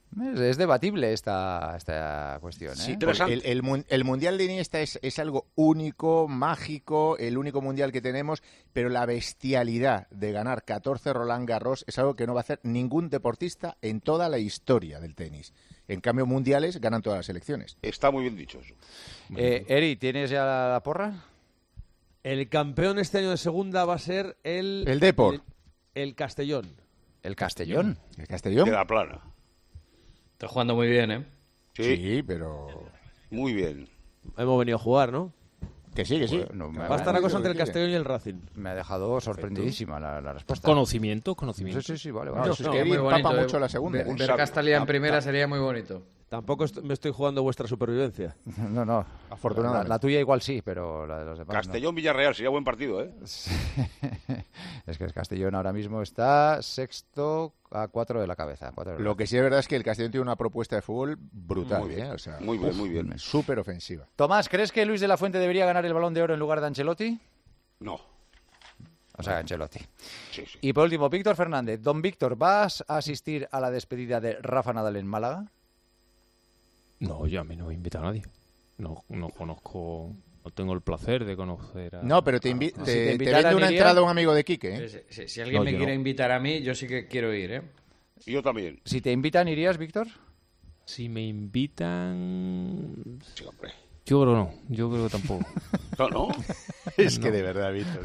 Es debatible esta cuestión. Sí, el Mundial de Iniesta es algo único, mágico, el único Mundial que tenemos, pero la bestialidad de ganar 14 Roland Garros es algo que no va a hacer ningún deportista en toda la historia del tenis. En cambio, mundiales ganan todas las selecciones. Está muy bien dicho eso. Eri, ¿tienes ya la porra? El campeón este año de segunda va a ser el Depor. El Castellón. ¿El Castellón? ¿El Castellón? Queda plana. Está jugando muy bien, ¿eh? Sí, pero... Muy bien. Hemos venido a jugar, ¿no? Que sí. Bueno, va a estar la cosa entre el Castellón y el Racing. Me ha dejado sorprendidísima la respuesta. Conocimiento. Sí, vale. Es que Eri empapa mucho la segunda. Ver Castalia en primera sería muy bonito. Tampoco me estoy jugando vuestra supervivencia. No. Afortunadamente. La tuya igual sí, pero la de los demás Castellón-Villarreal sería buen partido, ¿eh? Es que el Castellón ahora mismo está sexto a 4 de la cabeza. Lo que sí es verdad es que el Castellón tiene una propuesta de fútbol brutal. Muy bien, o sea, muy bien. Súper ofensiva. Tomás, ¿crees que Luis de la Fuente debería ganar el Balón de Oro en lugar de Ancelotti? No. O sea, Ancelotti. Sí. Y por último, Víctor Fernández. Don Víctor, ¿vas a asistir a la despedida de Rafa Nadal en Málaga? No, yo a mí no me invita a nadie. No conozco, no tengo el placer de conocer a... No, pero te vende una iría, entrada un amigo de Quique, ¿eh? Si alguien me quiere invitar a mí, yo sí que quiero ir, ¿eh? Y yo también. Si te invitan, ¿irías, Víctor? Si me invitan... Sí, hombre. Yo creo no, yo creo que tampoco. ¿No? Es que de verdad, Víctor,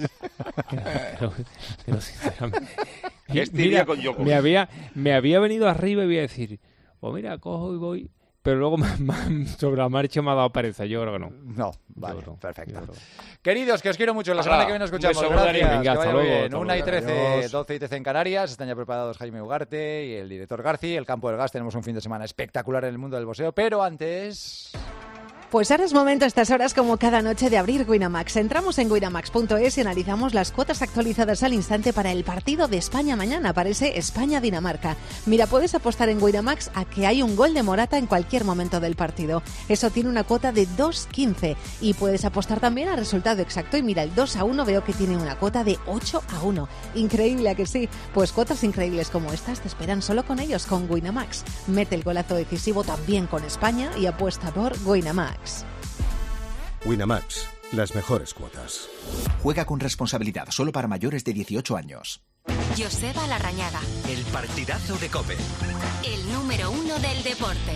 pero sinceramente... Mira, con me había venido arriba y voy a decir, pues mira, cojo y voy... Pero luego sobre la marcha me ha dado pereza. Yo creo que no. No, vale, perfecto. Queridos, que os quiero mucho. La semana que viene nos escuchamos. Gracias. Venga, hasta luego. 1:13, 12 y 13 en Canarias. Están ya preparados Jaime Ugarte y el director Garci. El Campo del Gas. Tenemos un fin de semana espectacular en el mundo del boxeo. Pero antes... Pues ahora es momento a estas horas como cada noche de abrir Winamax. Entramos en winamax.es y analizamos las cuotas actualizadas al instante para el partido de España mañana, para ese España-Dinamarca. Mira, puedes apostar en Winamax a que hay un gol de Morata en cualquier momento del partido. Eso tiene una cuota de 2,15 y puedes apostar también al resultado exacto. Y mira, el 2-1 veo que tiene una cuota de 8-1. Increíble, ¿a que sí? Pues cuotas increíbles como estas te esperan solo con ellos, con Winamax. Mete el golazo decisivo también con España y apuesta por Winamax. Winamax, las mejores cuotas. Juega con responsabilidad, solo para mayores de 18 años. Joseba Larrañaga. El partidazo de COPE. El número 1 del deporte.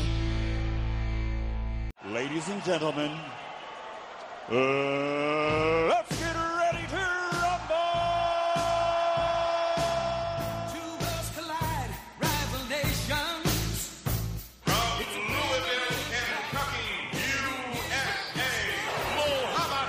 Ladies and gentlemen, let's get ready to rumble. Two worlds collide, rival nations. From Louisville, Kentucky, USA, Muhammad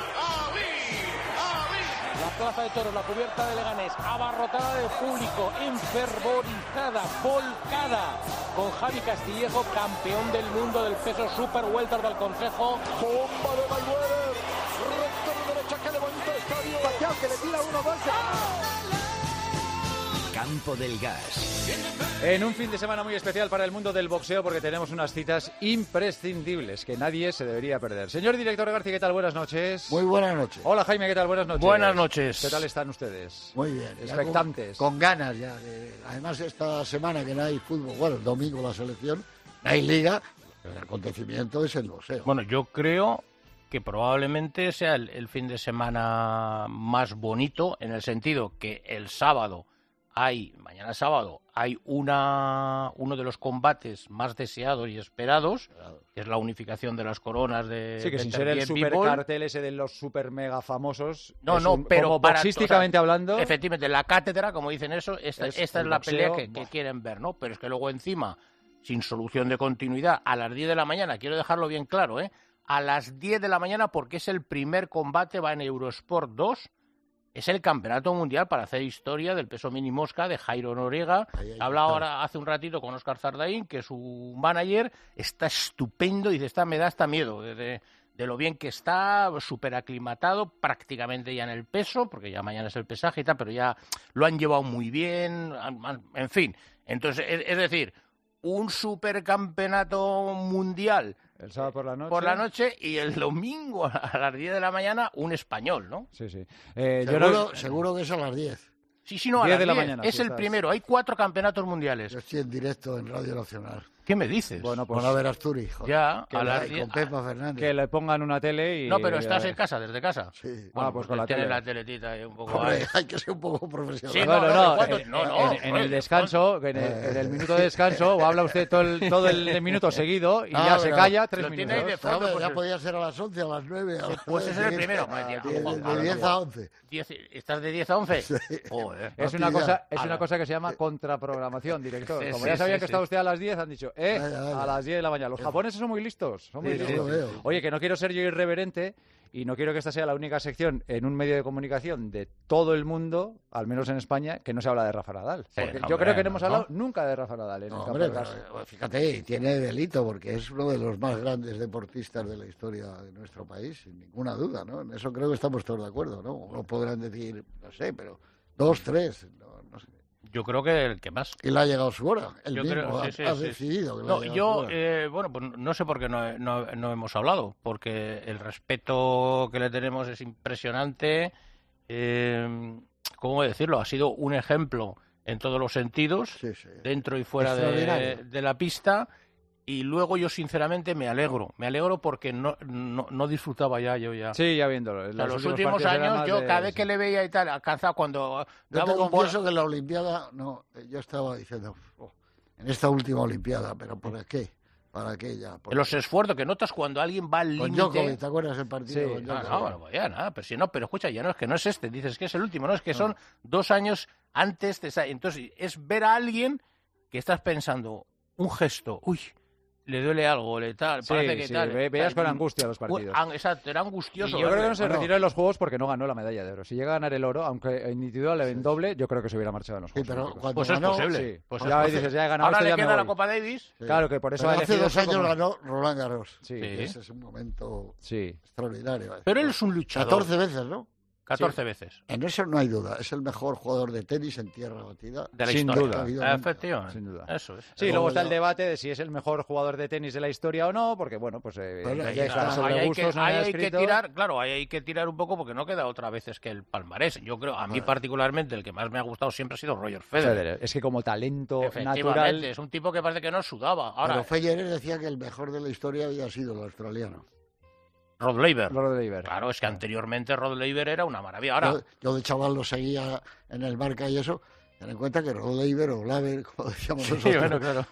Ali. La plaza de toros, la cubierta de Leganés, abarrotada de público, enfervorizada, volcada, con Javi Castillejo, campeón del mundo del peso super welter del Consejo. Bomba de Mayweather, recto de derecha, que levanta el estadio. Pacquiao que le tira 1-2. Campo del Gas. En un fin de semana muy especial para el mundo del boxeo, porque tenemos unas citas imprescindibles que nadie se debería perder. Señor director García, ¿qué tal? Buenas noches. Muy buenas noches. Hola Jaime, ¿qué tal? Buenas noches. Buenas noches. ¿Qué tal están ustedes? Muy bien. Expectantes. Con ganas ya. Además, esta semana que no hay fútbol, bueno, el domingo la selección, no hay liga, el acontecimiento es el boxeo. Bueno, yo creo que probablemente sea el fin de semana más bonito, en el sentido que el sábado mañana sábado, hay uno de los combates más deseados y esperados, que es la unificación de las coronas de... Sí, que sin ser el super cartel ese de los super mega famosos, pero como boxísticamente hablando... Efectivamente, la cátedra, como dicen eso, esta es la pelea que quieren ver, ¿no? Pero es que luego encima, sin solución de continuidad, a las 10 de la mañana, quiero dejarlo bien claro, a las 10 de la mañana, porque es el primer combate, va en Eurosport 2, es el campeonato mundial para hacer historia del peso mini mosca de Jairo Noriega. He hablado ahora hace un ratito con Óscar Zardaín, que es su manager, está estupendo, dice, me da hasta miedo de lo bien que está, súper aclimatado, prácticamente ya en el peso, porque ya mañana es el pesaje y tal, pero ya lo han llevado muy bien, en fin. Entonces, es decir, un supercampeonato mundial el sábado por la noche y el domingo a las 10 de la mañana un español, ¿no? Sí. Seguro que es a las 10. Sí, no, a 10 las de la 10. mañana. Es tú el estás. primero. Hay 4 campeonatos mundiales. Yo estoy en directo en Radio Nacional. ¿Qué me dices? Bueno, pues Van a ver Asturias, joder. ya, Que a la- las y 10. con Pepa Fernández. Que le pongan una tele y... No, pero estás en casa, desde casa. Sí. Bueno, pues con la tienes tele. la teletita ahí un poco... Hombre, ahí. hay que ser un poco profesional. Sí, En el descanso, en el minuto de descanso, o habla usted todo el minuto seguido y ya se calla 3 minutos. Ya podía ser a las 11, a las 9. Pues ese es el primero. De 10 a 11. ¿Estás de 10 a 11? Joder. Es una cosa que se llama contraprogramación, director. Sí, Como sí, ya sabían sí, que sí. estaba usted a las 10, han dicho, a las 10 de la mañana. Los japoneses son muy listos. Son muy Sí, listos. lo veo. Oye, que no quiero ser yo irreverente y no quiero que esta sea la única sección en un medio de comunicación de todo el mundo, al menos en España, que no se habla de Rafa Nadal. Porque yo creo que no hemos hablado nunca de Rafa Nadal en el campo Hombre, de gas. pero, fíjate, tiene delito porque es uno de los más grandes deportistas de la historia de nuestro país, sin ninguna duda, ¿no? En eso creo que estamos todos de acuerdo, ¿no? Uno podrán decir, no sé, pero 2, 3, no sé. Yo creo que el que más. Y le ha llegado su hora. Él Yo mismo creo, ha decidido que le ha No, llegado yo, su hora. bueno, pues no sé por qué no hemos hablado, porque el respeto que le tenemos es impresionante. ¿Cómo decirlo? Ha sido un ejemplo en todos los sentidos, dentro y fuera de la pista. Y luego yo sinceramente me alegro porque no disfrutaba yo ya. Sí, ya viéndolo. O sea, los últimos años yo cada vez que le veía y tal, alcanzaba cuando Yo daba te un confieso que en la Olimpiada, yo estaba diciendo, en esta última Olimpiada, pero ¿para qué? ¿Para qué ya? En los esfuerzos que notas cuando alguien va al Con límite. Djokovic, ¿te acuerdas el partido? Sí, con Djokovic? no, ya nada, pero si no, pero escucha, ya no es que no es este, dices que es el último, no es que son 2 años antes de esa. Entonces, es ver a alguien que estás pensando, un gesto, uy, le duele algo, le tal, parece que tal. Veías con angustia los partidos. Exacto, era angustioso. Y yo creo que no se retiró de los Juegos porque no ganó la medalla de oro. Si llega a ganar el oro, aunque en individual en doble, yo creo que se hubiera marchado en los Juegos. pero cuando pues ganó, es posible. Sí. Pues ya es dices, ya he ganado Ahora esto, le ya me queda la voy. Copa Davis. Sí. Claro, que por eso Pero ha hace elegido 2 años como- ganó Roland Garros. Sí. Ese es un momento Sí. extraordinario. Pero él es un luchador. 14 veces, ¿no? 14 veces. En eso no hay duda. Es el mejor jugador de tenis en tierra batida. De la Sin historia. duda. Ha habido nunca. Efectivamente. Sin duda. Eso es. Sí, luego está el debate de si es el mejor jugador de tenis de la historia o no, porque bueno, pues Bueno, ya está, Ahí sobre hay gustos que, no ahí me ha hay que escrito. tirar, claro, ahí hay que tirar un poco porque no queda otra veces que el palmarés. Yo creo, a mí particularmente, el que más me ha gustado siempre ha sido Roger Federer. Federer. Es que como talento Efectivamente, natural... es un tipo que parece que no sudaba. Ahora, Pero Federer decía que el mejor de la historia había sido el australiano. Rod Laver. Rod Laver. Claro, es que anteriormente Rod Laver era una maravilla. Ahora, Yo de chaval lo seguía en el Marca y eso. Ten en cuenta que Rod Laver o Laver, como decíamos sí, nosotros, bueno, claro.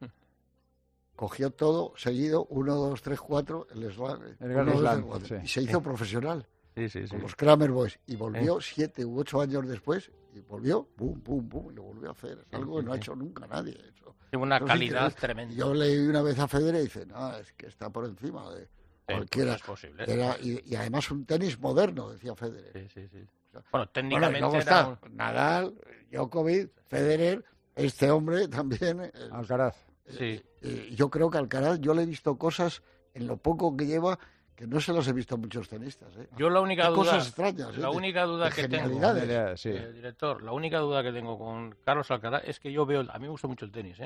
cogió todo seguido, 1, 2, 3, 4, el slam, El Grand 1, 2, Slam, 3, 4, sí. y se hizo profesional Sí, sí, sí. con los Kramer Boys y volvió 7 u 8 años después y volvió, pum, pum, pum, y lo volvió a hacer. Es algo que no ha hecho nunca nadie. Eso. Tiene una Entonces, calidad tremenda. Yo leí una vez a Federer y dice, no, es que está por encima de cualquiera. pues es posible. Y además un tenis moderno, decía Federer. Sí, sí, sí. Bueno, Bueno, técnicamente y luego era está Nadal, Djokovic, Federer, este hombre también. Alcaraz. Sí. Yo creo que Alcaraz, yo le he visto cosas en lo poco que lleva que no se los he visto a muchos tenistas. Yo la única Hay duda, cosas extrañas, la única duda de que tengo, genialidades. Sí. director, la única duda que tengo con Carlos Alcaraz es que yo veo, a mí me gusta mucho el tenis,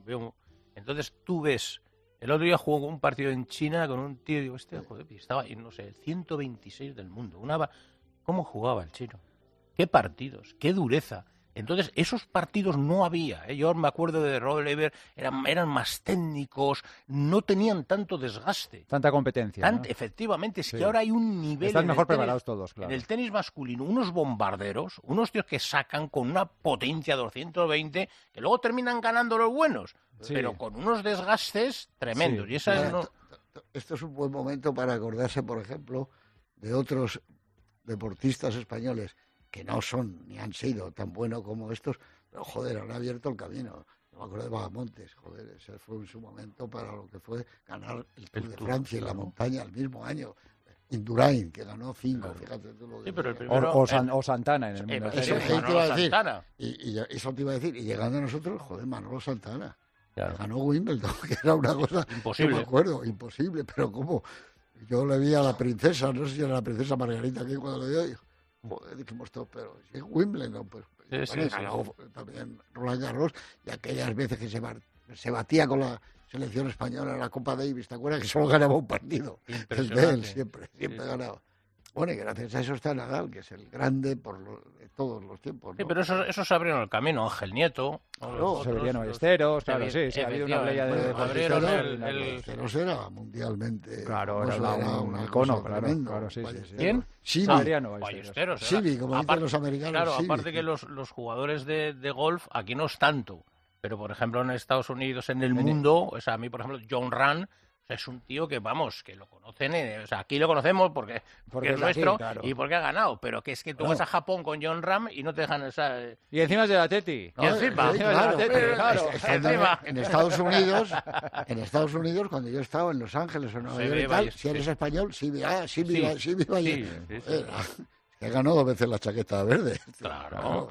entonces tú ves, el otro día jugó un partido en China con un tío, digo, joder, estaba, no sé, el 126 del mundo, ¿cómo jugaba el chino? ¿Qué partidos? ¿Qué dureza? Entonces, esos partidos no había. Yo me acuerdo de Rod Laver, eran más técnicos, no tenían tanto desgaste. Tanta competencia. ¿no? Efectivamente, es Sí. que ahora hay un nivel... Están en mejor el tenis- preparados todos, claro. En el tenis masculino, unos bombarderos, unos tíos que sacan con una potencia 220, que luego terminan ganando los buenos, Sí. pero con unos desgastes tremendos. Sí. Y esa Mira, no... Esto es un buen momento para acordarse, por ejemplo, de otros deportistas españoles que no son ni han sido tan buenos como estos, pero joder, han abierto el camino. Yo me acuerdo de Vagamontes, joder, ese fue en su momento para lo que fue ganar el Tour de Francia en la montaña el mismo año. Indurain, que ganó 5, fíjate tú lo que... Sí, pero el decía. primero- O Santana en el mundo. Eso Manolo te iba a decir. Santana. Y eso te iba a decir. Y llegando a nosotros, joder, Manolo Santana. Claro. Ganó Wimbledon, que era una cosa... Imposible. No me acuerdo, imposible, pero ¿cómo? Yo le vi a la princesa, no sé si era la princesa Margarita, que cuando le dio, dijo, joder, dijimos todos, pero si es Wimbledon, pues... Sí, bueno, sí, ganó también Roland Garros, y aquellas veces que se batía con la selección española en la Copa Davis, ¿te acuerdas? Que solo ganaba un partido. El de él, siempre Sí. ganaba. Bueno, y gracias a eso está Nadal, que es el grande de todos los tiempos, ¿no? Sí, pero esos abrieron el camino. Ángel Nieto... Severiano Ballesteros, claro, sí, ha habido una playa de... Abrieron Ballesteros era mundialmente... Claro, era un icono, claro, sí. ¿Quién? Severiano Ballesteros. Sivi, como dicen los americanos. Claro, Sivi. aparte que los jugadores de golf, aquí no es tanto, pero por ejemplo en Estados Unidos, en el mundo, o sea, a mí por ejemplo, John Ram, o sea, es un tío que, vamos, que lo conocen, o sea, aquí lo conocemos porque es nuestro aquí, claro. Y porque ha ganado, pero que es que tú vas a Japón con John Ram y no te dejan... Y encima es de la Teti. Y encima, En Estados Unidos, cuando yo estaba en Los Ángeles o Nueva York y tal, si eres español, sí, que ganó 2 veces la chaqueta verde. Claro.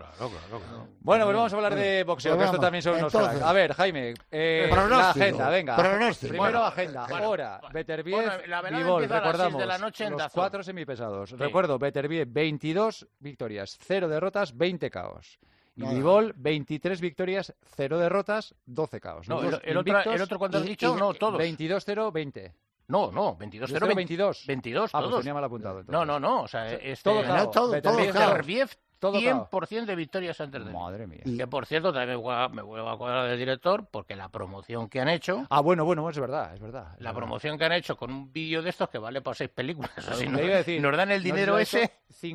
Bueno, pues vamos a hablar de boxeo, que esto también son unos cracks. A ver, Jaime, la agenda, venga. Primero agenda. Ahora, Beterbiev, Bivol, recordamos, los 4 semipesados. Recuerdo, Beterbiev, 22 victorias, 0 derrotas, 20 caos. Y Bivol, 23 victorias, 0 derrotas, 12 caos. No, el otro ¿cuánto has dicho? No, todos. 22-0 20. No, 22-0, 22. 22, todos. Pues tenía mal apuntado. Entonces. No, o sea, todo Beterbiev, 100% de victorias antes de mí. Madre mía. Que, por cierto, también me vuelvo a cuadrar del director, porque la promoción que han hecho... Bueno, es verdad. La promoción que han hecho con un vídeo de estos que vale para 6 películas. O sea, nos dan el dinero ese...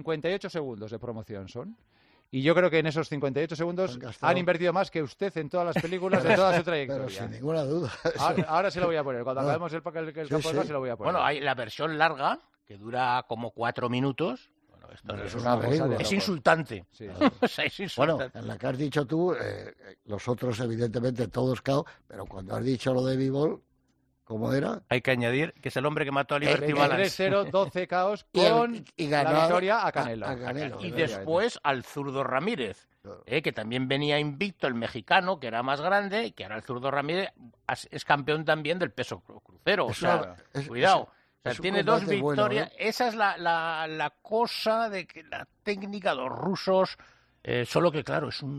58 segundos de promoción son... Y yo creo que en esos 58 segundos han invertido más que usted en todas las películas de toda su trayectoria. Pero sin ninguna duda. Ahora se lo voy a poner. Cuando acabemos el campo se lo voy a poner. Bueno, hay la versión larga, que dura como 4 minutos. Bueno, esto es insultante. Sí. O sea, es insultante. Bueno, en la que has dicho tú, los otros evidentemente todos cao, pero cuando has dicho lo de Bivol, ¿cómo era? Hay que añadir que es el hombre que mató a Liberty Balance. 3-0, 12 caos con la victoria a Canelo. Y después al zurdo Ramírez, que también venía invicto el mexicano, que era más grande, y que ahora el zurdo Ramírez es campeón también del peso crucero. O sea, cuidado. O sea, tiene 2 victorias. Bueno, Esa es la cosa de que la técnica de los rusos, solo que claro, es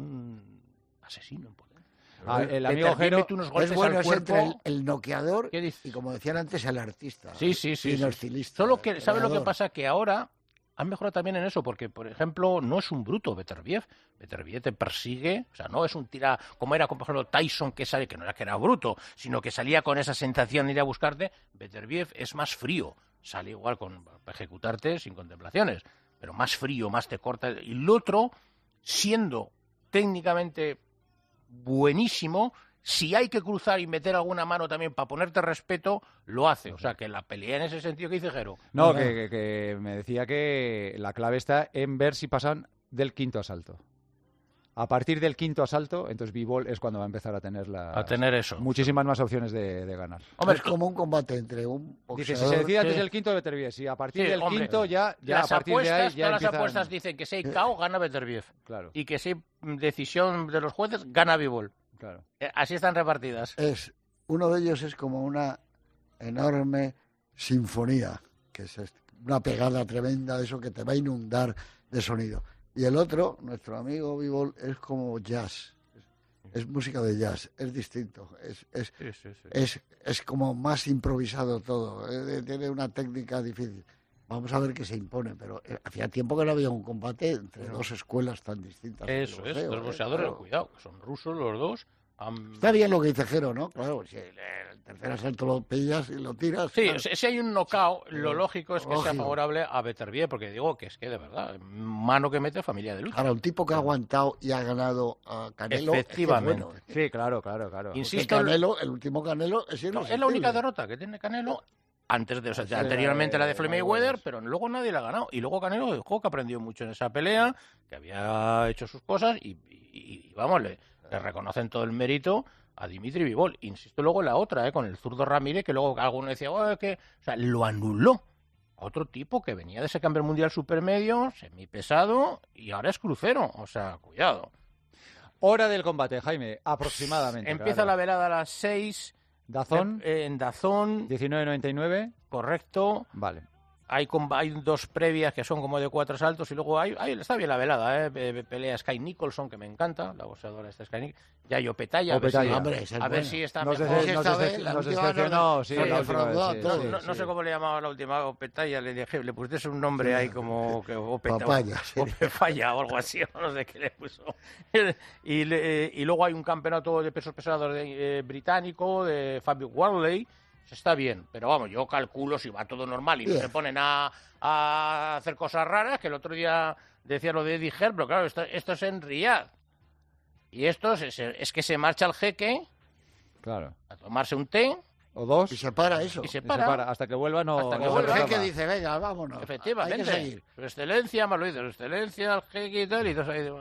un asesino en poder. El amigo Jero es bueno, es entre el noqueador y, como decían antes, el artista. Sí. El estilista. Solo que, ¿sabe lo que pasa? Que ahora han mejorado también en eso, porque, por ejemplo, no es un bruto Beterbiev. Beterbiev te persigue, o sea, no es un tira, como era, por ejemplo, Tyson, que sale, que no era que era bruto, sino que salía con esa sensación de ir a buscarte. Beterbiev es más frío, sale igual para ejecutarte sin contemplaciones, pero más frío, más te corta. Y el otro, siendo técnicamente buenísimo, si hay que cruzar y meter alguna mano también para ponerte respeto, lo hace. O sea, que la pelea en ese sentido que dice Jero. No, que me decía que la clave está en ver si pasan del 5.º asalto. A partir del 5.º asalto, entonces Bivol es cuando va a empezar a tener eso. Muchísimas más opciones de ganar. Hombre, es como un combate entre un boxeador... Dice, si se decide antes del 5.º, Beterbiev. Si a partir del 5.º ya a partir de ahí ya todas las apuestas dicen que si hay KO, gana Beterbiev. Claro. Y que si hay decisión de los jueces, gana Bivol. Claro. Así están repartidas. Uno de ellos es como una enorme sinfonía, que es una pegada tremenda, eso que te va a inundar de sonido. Y el otro, nuestro amigo Bivol, es como jazz. Es música de jazz, es distinto. Es como más improvisado todo. Tiene una técnica difícil. Vamos a ver qué se impone, pero hacía tiempo que no había un combate entre dos escuelas tan distintas. Eso es, dos boxeadores, claro. Cuidado, que son rusos los dos. Está bien lo que dice Jero, ¿no? Claro, si el tercer asalto lo pillas y lo tiras... Sí, claro. Si hay un knockout, lo lógico es que sea favorable a Beterbiev, porque digo que es que, de verdad, mano que mete, familia de lucha. Ahora, un tipo que ha aguantado y ha ganado a Canelo... Efectivamente. Es bueno. Sí, claro. Insisto, el último Canelo es irresistible. Es la única derrota que tiene Canelo... Antes de, anteriormente la de Floyd Mayweather, pero luego nadie la ha ganado. Y luego Canelo dijo que aprendió mucho en esa pelea, que había hecho sus cosas y vamos, le reconocen todo el mérito a Dimitri Bivol. Insisto luego en la otra, con el zurdo Ramírez, que luego alguno decía, lo anuló a otro tipo que venía de ese campeón mundial supermedio, semipesado, y ahora es crucero. O sea, cuidado. Hora del combate, Jaime, aproximadamente. Empieza la velada a las 6... Dazón. En Dazón. 19.99. Correcto. Vale. hay 2 previas que son como de 4 asaltos y luego está bien la velada, pelea Sky Nicholson, que me encanta, la boxeadora esta Sky Nicholson, Yayo Petaya, a ver si está mejor. Nos decepcionó, sí, no sé cómo le llamaba la última, Petaya, le pusiste un nombre ahí como o Pepaya o algo así, no sé qué le puso. Y luego hay un campeonato de pesos pesados británico de Fabio Warley. Está bien, pero vamos, yo calculo si va todo normal y no se ponen a hacer cosas raras, que el otro día decía lo de Eddie Hearn, pero claro, esto es en Riyadh. Y esto es que se marcha el jeque a tomarse un té. O 2. Y se para eso. Y se para. Hasta que vuelva el jeque dice, venga, vámonos. Efectivamente. Hay que seguir. Su excelencia, más lo dice, su excelencia, el jeque y tal, y dos ahí...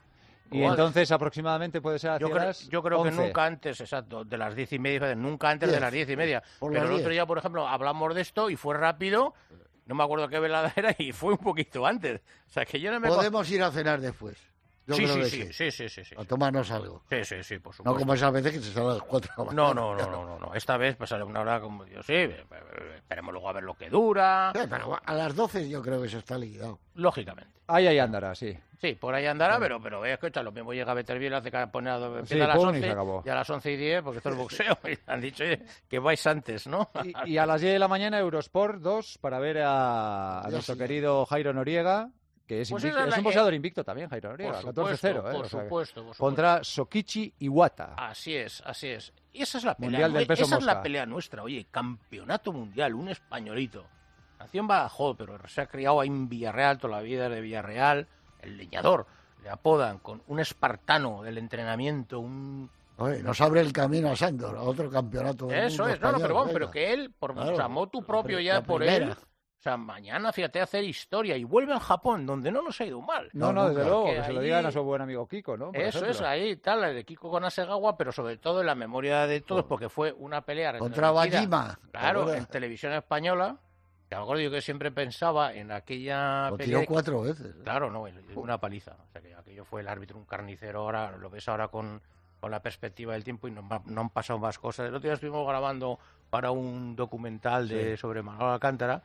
Y entonces aproximadamente puede ser yo creo que nunca antes, exacto, de las 10:30, nunca antes de las 10:30. Pero el otro día, por ejemplo, hablamos de esto y fue rápido, no me acuerdo qué velada era y fue un poquito antes. O sea, que yo no me... Podemos ir a cenar después. Sí. A tomarnos algo. Sí, por supuesto. No como esas veces que se sale a las 4 de la mañana. No. Esta vez pasará una hora como Dios, esperemos luego a ver lo que dura. Pero a las 12 yo creo que eso está liquidado. Lógicamente. Ahí andará, sí. Sí, por ahí andará, pero escucha, lo mismo llega a Beterbiev, hace que pone a las 11 y a las 11:10, porque esto es boxeo, y han dicho que vais antes, ¿no? Y a las 10 de la mañana Eurosport 2 para ver a nuestro querido Jairo Noriega, que es, es un boxeador invicto también, Jairo Noriega, 14-0. Por supuesto. Contra Sokichi Iwata. Así es. Y esa es la pelea, mundial del peso esa mosca. Es la pelea nuestra, oye, campeonato mundial, un españolito. Nació en Badajoz, pero se ha criado ahí en Villarreal, toda la vida de Villarreal, el leñador, le apodan, con un espartano del entrenamiento, Oye, nos abre el camino a Sándor, a otro campeonato del Eso mundo es, no, pero español, pero que él, Claro, motu propio ya por él... O sea, mañana, fíjate, hacer historia y vuelve a Japón, donde no nos ha ido mal. No, desde luego, que se lo digan a su buen amigo Kiko, ¿no? Por eso ejemplo. Es, ahí, tal, de Kiko con Hasegawa, pero sobre todo en la memoria de todos, porque fue una pelea... Contra Bajima. Claro, en televisión española, que algo yo que siempre pensaba en aquella Lo pelea... tiró 4 veces. Claro, no, una paliza. O sea, que aquello fue el árbitro, un carnicero, ahora lo ves ahora con la perspectiva del tiempo y no han pasado más cosas. El otro día estuvimos grabando para un documental sobre Manuel Alcántara,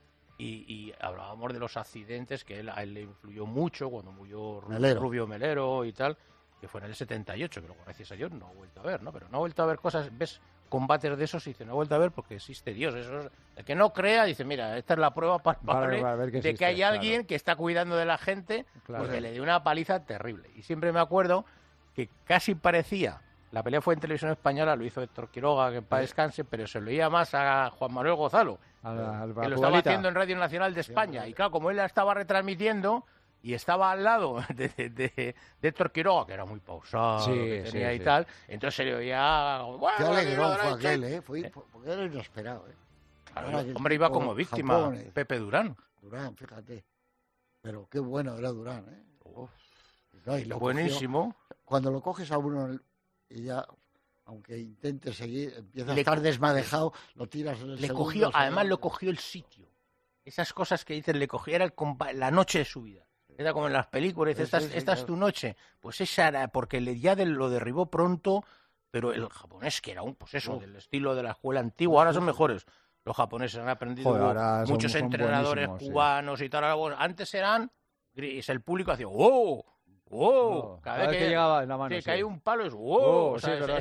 y hablábamos de los accidentes que a él le influyó mucho cuando murió Rubio Melero y tal, que fue en el 78, que luego gracias a Dios no he vuelto a ver, ¿no? Pero no he vuelto a ver cosas, ves combates de esos y dice, no he vuelto a ver porque existe Dios. Eso es, el que no crea dice, mira, esta es la prueba palpable de que hay alguien que está cuidando de la gente, porque le dio una paliza terrible. Y siempre me acuerdo que casi parecía, la pelea fue en televisión española, lo hizo Héctor Quiroga, que en paz descanse, pero se lo oía más a Juan Manuel Gonzalo, que lo estaba haciendo en Radio Nacional de España. Y claro, como él la estaba retransmitiendo y estaba al lado de Héctor Quiroga, que era muy pausado, que tenía y tal, entonces se le oía... Qué alegrón fue aquel, porque era inesperado, Claro, hombre, iba como víctima, Pepe Durán. Durán, fíjate. Pero qué bueno era Durán, No, y buenísimo. Cuando lo coges a uno y ya, aunque intente seguir, empieza a estar desmadejado, lo tiras en el segundo. Además lo cogió el sitio. Esas cosas que dicen, le cogió, era la noche de su vida. Era como en las películas, dices, esta es tu noche. Pues esa era, porque lo derribó pronto, pero el japonés, que era del estilo de la escuela antigua, ahora son mejores. Los japoneses han aprendido, muchos entrenadores cubanos y tal. Ahora, antes eran, el público hacía, ¡wow! ¡Wow! Cada vez que llegaba en la mano, cae un palo es ¡wow!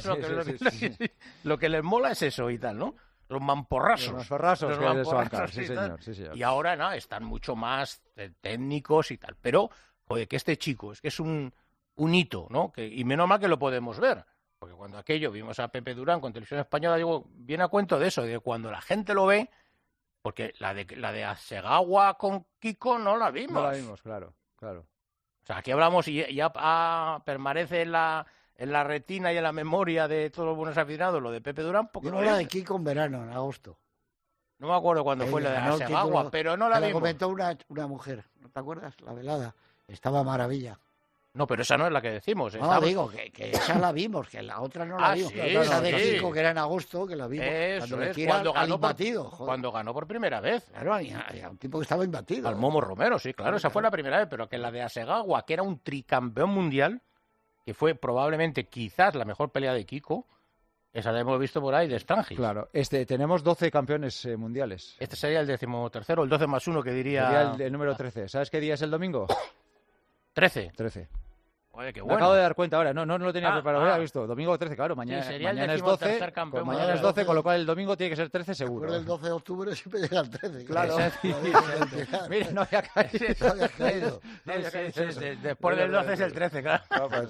Lo que les mola es eso y tal, ¿no? Los mamporrasos. Los mamporrasos, sí, señor. Y ahora, están mucho más técnicos y tal. Pero, joder, que este chico, es que es un hito, ¿no? Y menos mal que lo podemos ver. Porque cuando aquello vimos a Pepe Durán con Televisión Española, digo, viene a cuento de eso, de cuando la gente lo ve, porque la de Hasegawa con Kiko no la vimos. No la vimos, claro. O sea, aquí hablamos y ya permanece en la retina y en la memoria de todos los buenos aficionados lo de Pepe Durán. Yo no la de Kiko en verano, en agosto. No me acuerdo cuándo fue la de Hasegawa, pero no la vimos. La comentó una mujer, ¿no te acuerdas? La velada. Estaba maravilla. No, pero esa no es la que decimos. No, digo que esa la vimos, que la otra no la vimos. Esa de Kiko, que era en agosto, que la vimos. Eso cuando ganó por primera vez. Claro, había un tipo que estaba imbatido. Al Momo Romero, sí, claro, esa fue la primera vez, pero que la de Hasegawa, que era un tricampeón mundial, que fue probablemente, quizás, la mejor pelea de Kiko, Esa la hemos visto por ahí, de Strangis. Claro, tenemos 12 campeones mundiales. Este sería el 13º, el 12 más 1 que diría... Sería el número 13. ¿Sabes qué día es el domingo? 13. 13. Oye, qué Me bueno. acabo de dar cuenta ahora, no lo tenía preparado, había visto. Domingo 13, claro, mañana, Sí, sería el mañana es 12, mañana es 12, con lo cual el domingo tiene que ser 13 seguro. Después del 12 de octubre siempre llega el 13. Claro. Mira, no había caído. Después del 12 es el 13, claro.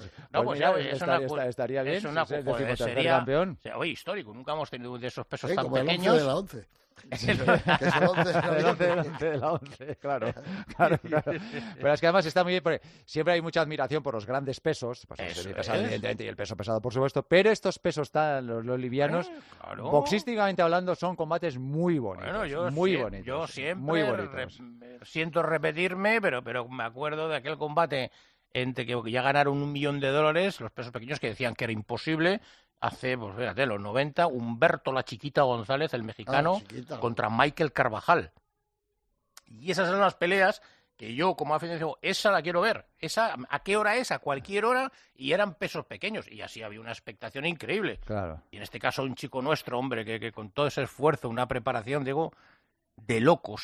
Estaría bien. Es una sería campeón. Oye, histórico, nunca hemos tenido de esos pesos tan como el pequeños. 11 de la 11. Que es el 11 de la 11, claro. Pero es que además está muy bien, porque siempre hay mucha admiración por los grandes pesos, pues el pesado, evidentemente, y el peso pesado, por supuesto, pero estos pesos los livianos, boxísticamente hablando, son combates muy bonitos. Bueno, bonitos. Yo siempre muy bonitos. Siento repetirme, pero me acuerdo de aquel combate entre que ya ganaron $1 millón, los pesos pequeños, que decían que era imposible. Hace, pues fíjate, los 90, Humberto la Chiquita González, el mexicano, contra Michael Carvajal. Y esas son las peleas que yo, como aficionado, esa la quiero ver. Esa, ¿a qué hora es? A cualquier hora, y eran pesos pequeños. Y así había una expectación increíble. Claro. Y en este caso, un chico nuestro, hombre, que con todo ese esfuerzo, una preparación, digo, de loco,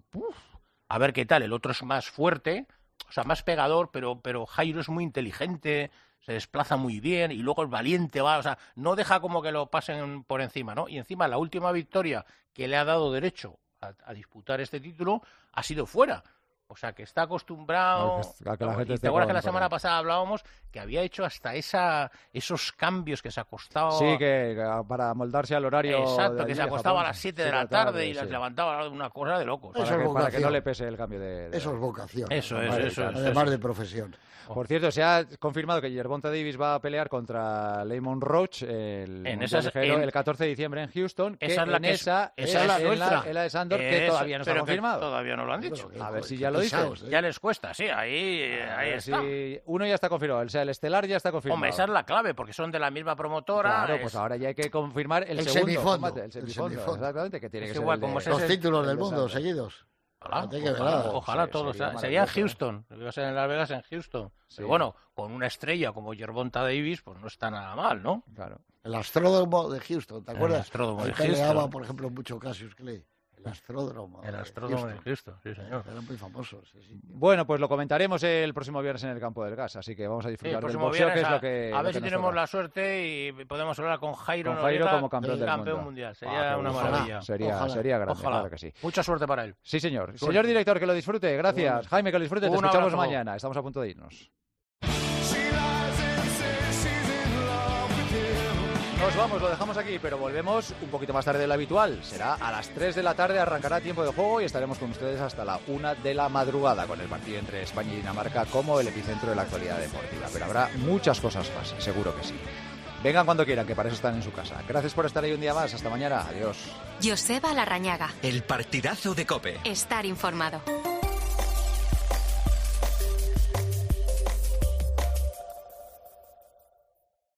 a ver qué tal. El otro es más fuerte, o sea, más pegador, pero Jairo es muy inteligente, se desplaza muy bien y luego el valiente va, o sea, no deja como que lo pasen por encima, ¿no? Y encima la última victoria que le ha dado derecho a disputar este título ha sido fuera. O sea, que está acostumbrado... A que la gente y te acuerdas que la semana pasada hablábamos que había hecho hasta esos cambios que se acostaba... Sí, que para moldarse al horario... Exacto, que se acostaba a las 7 de la tarde y las levantaba a una cosa de locos. Para que no le pese el cambio de... Eso es vocación. Eso es. Además de profesión. Por cierto, se ha confirmado que Gervonta Davis va a pelear contra Lamont Roach el 14 de diciembre en Houston. Esa es la nuestra. La de Sandor, que todavía no está confirmado. Todavía no lo han dicho. A ver si ya lo dicen. Ya les cuesta, sí, ahí está. Si uno ya está confirmado, o sea, el estelar ya está confirmado. Hombre, esa es la clave, porque son de la misma promotora. Claro, pues ahora ya hay que confirmar el segundo combate, el semifondo. Exactamente, que tiene que ser igual, los títulos del mundo seguidos. Ojalá todos. Sería en Houston. Iba a ser en Las Vegas, en Houston. Sí. Pero bueno, con una estrella como Gervonta Davis, pues no está nada mal, ¿no? Claro. El Astródromo de Houston, ¿te acuerdas? El Astródromo de Houston. Peleaba, por ejemplo, mucho Cassius Clay. El Astródromo. El Astródromo de Houston, sí, señor. Era muy famoso. Sí. Bueno, pues lo comentaremos el próximo viernes en el Campo del Gas, así que vamos a disfrutar del boxeo, que es lo que... A ver si tenemos la suerte y podemos hablar con Jairo como campeón del mundial. Sería una maravilla. Sería grande, claro que sí. Mucha suerte para él. Sí, señor. Señor director, que lo disfrute. Gracias. Jaime, que lo disfrute. Te escuchamos mañana. Estamos a punto de irnos. Nos vamos, lo dejamos aquí, pero volvemos un poquito más tarde de lo habitual. Será a las 3 de la tarde, arrancará tiempo de juego y estaremos con ustedes hasta la 1 de la madrugada con el partido entre España y Dinamarca como el epicentro de la actualidad deportiva. Pero habrá muchas cosas más, seguro que sí. Vengan cuando quieran, que para eso están en su casa. Gracias por estar ahí un día más. Hasta mañana. Adiós. Joseba Larrañaga. El partidazo de COPE. Estar informado.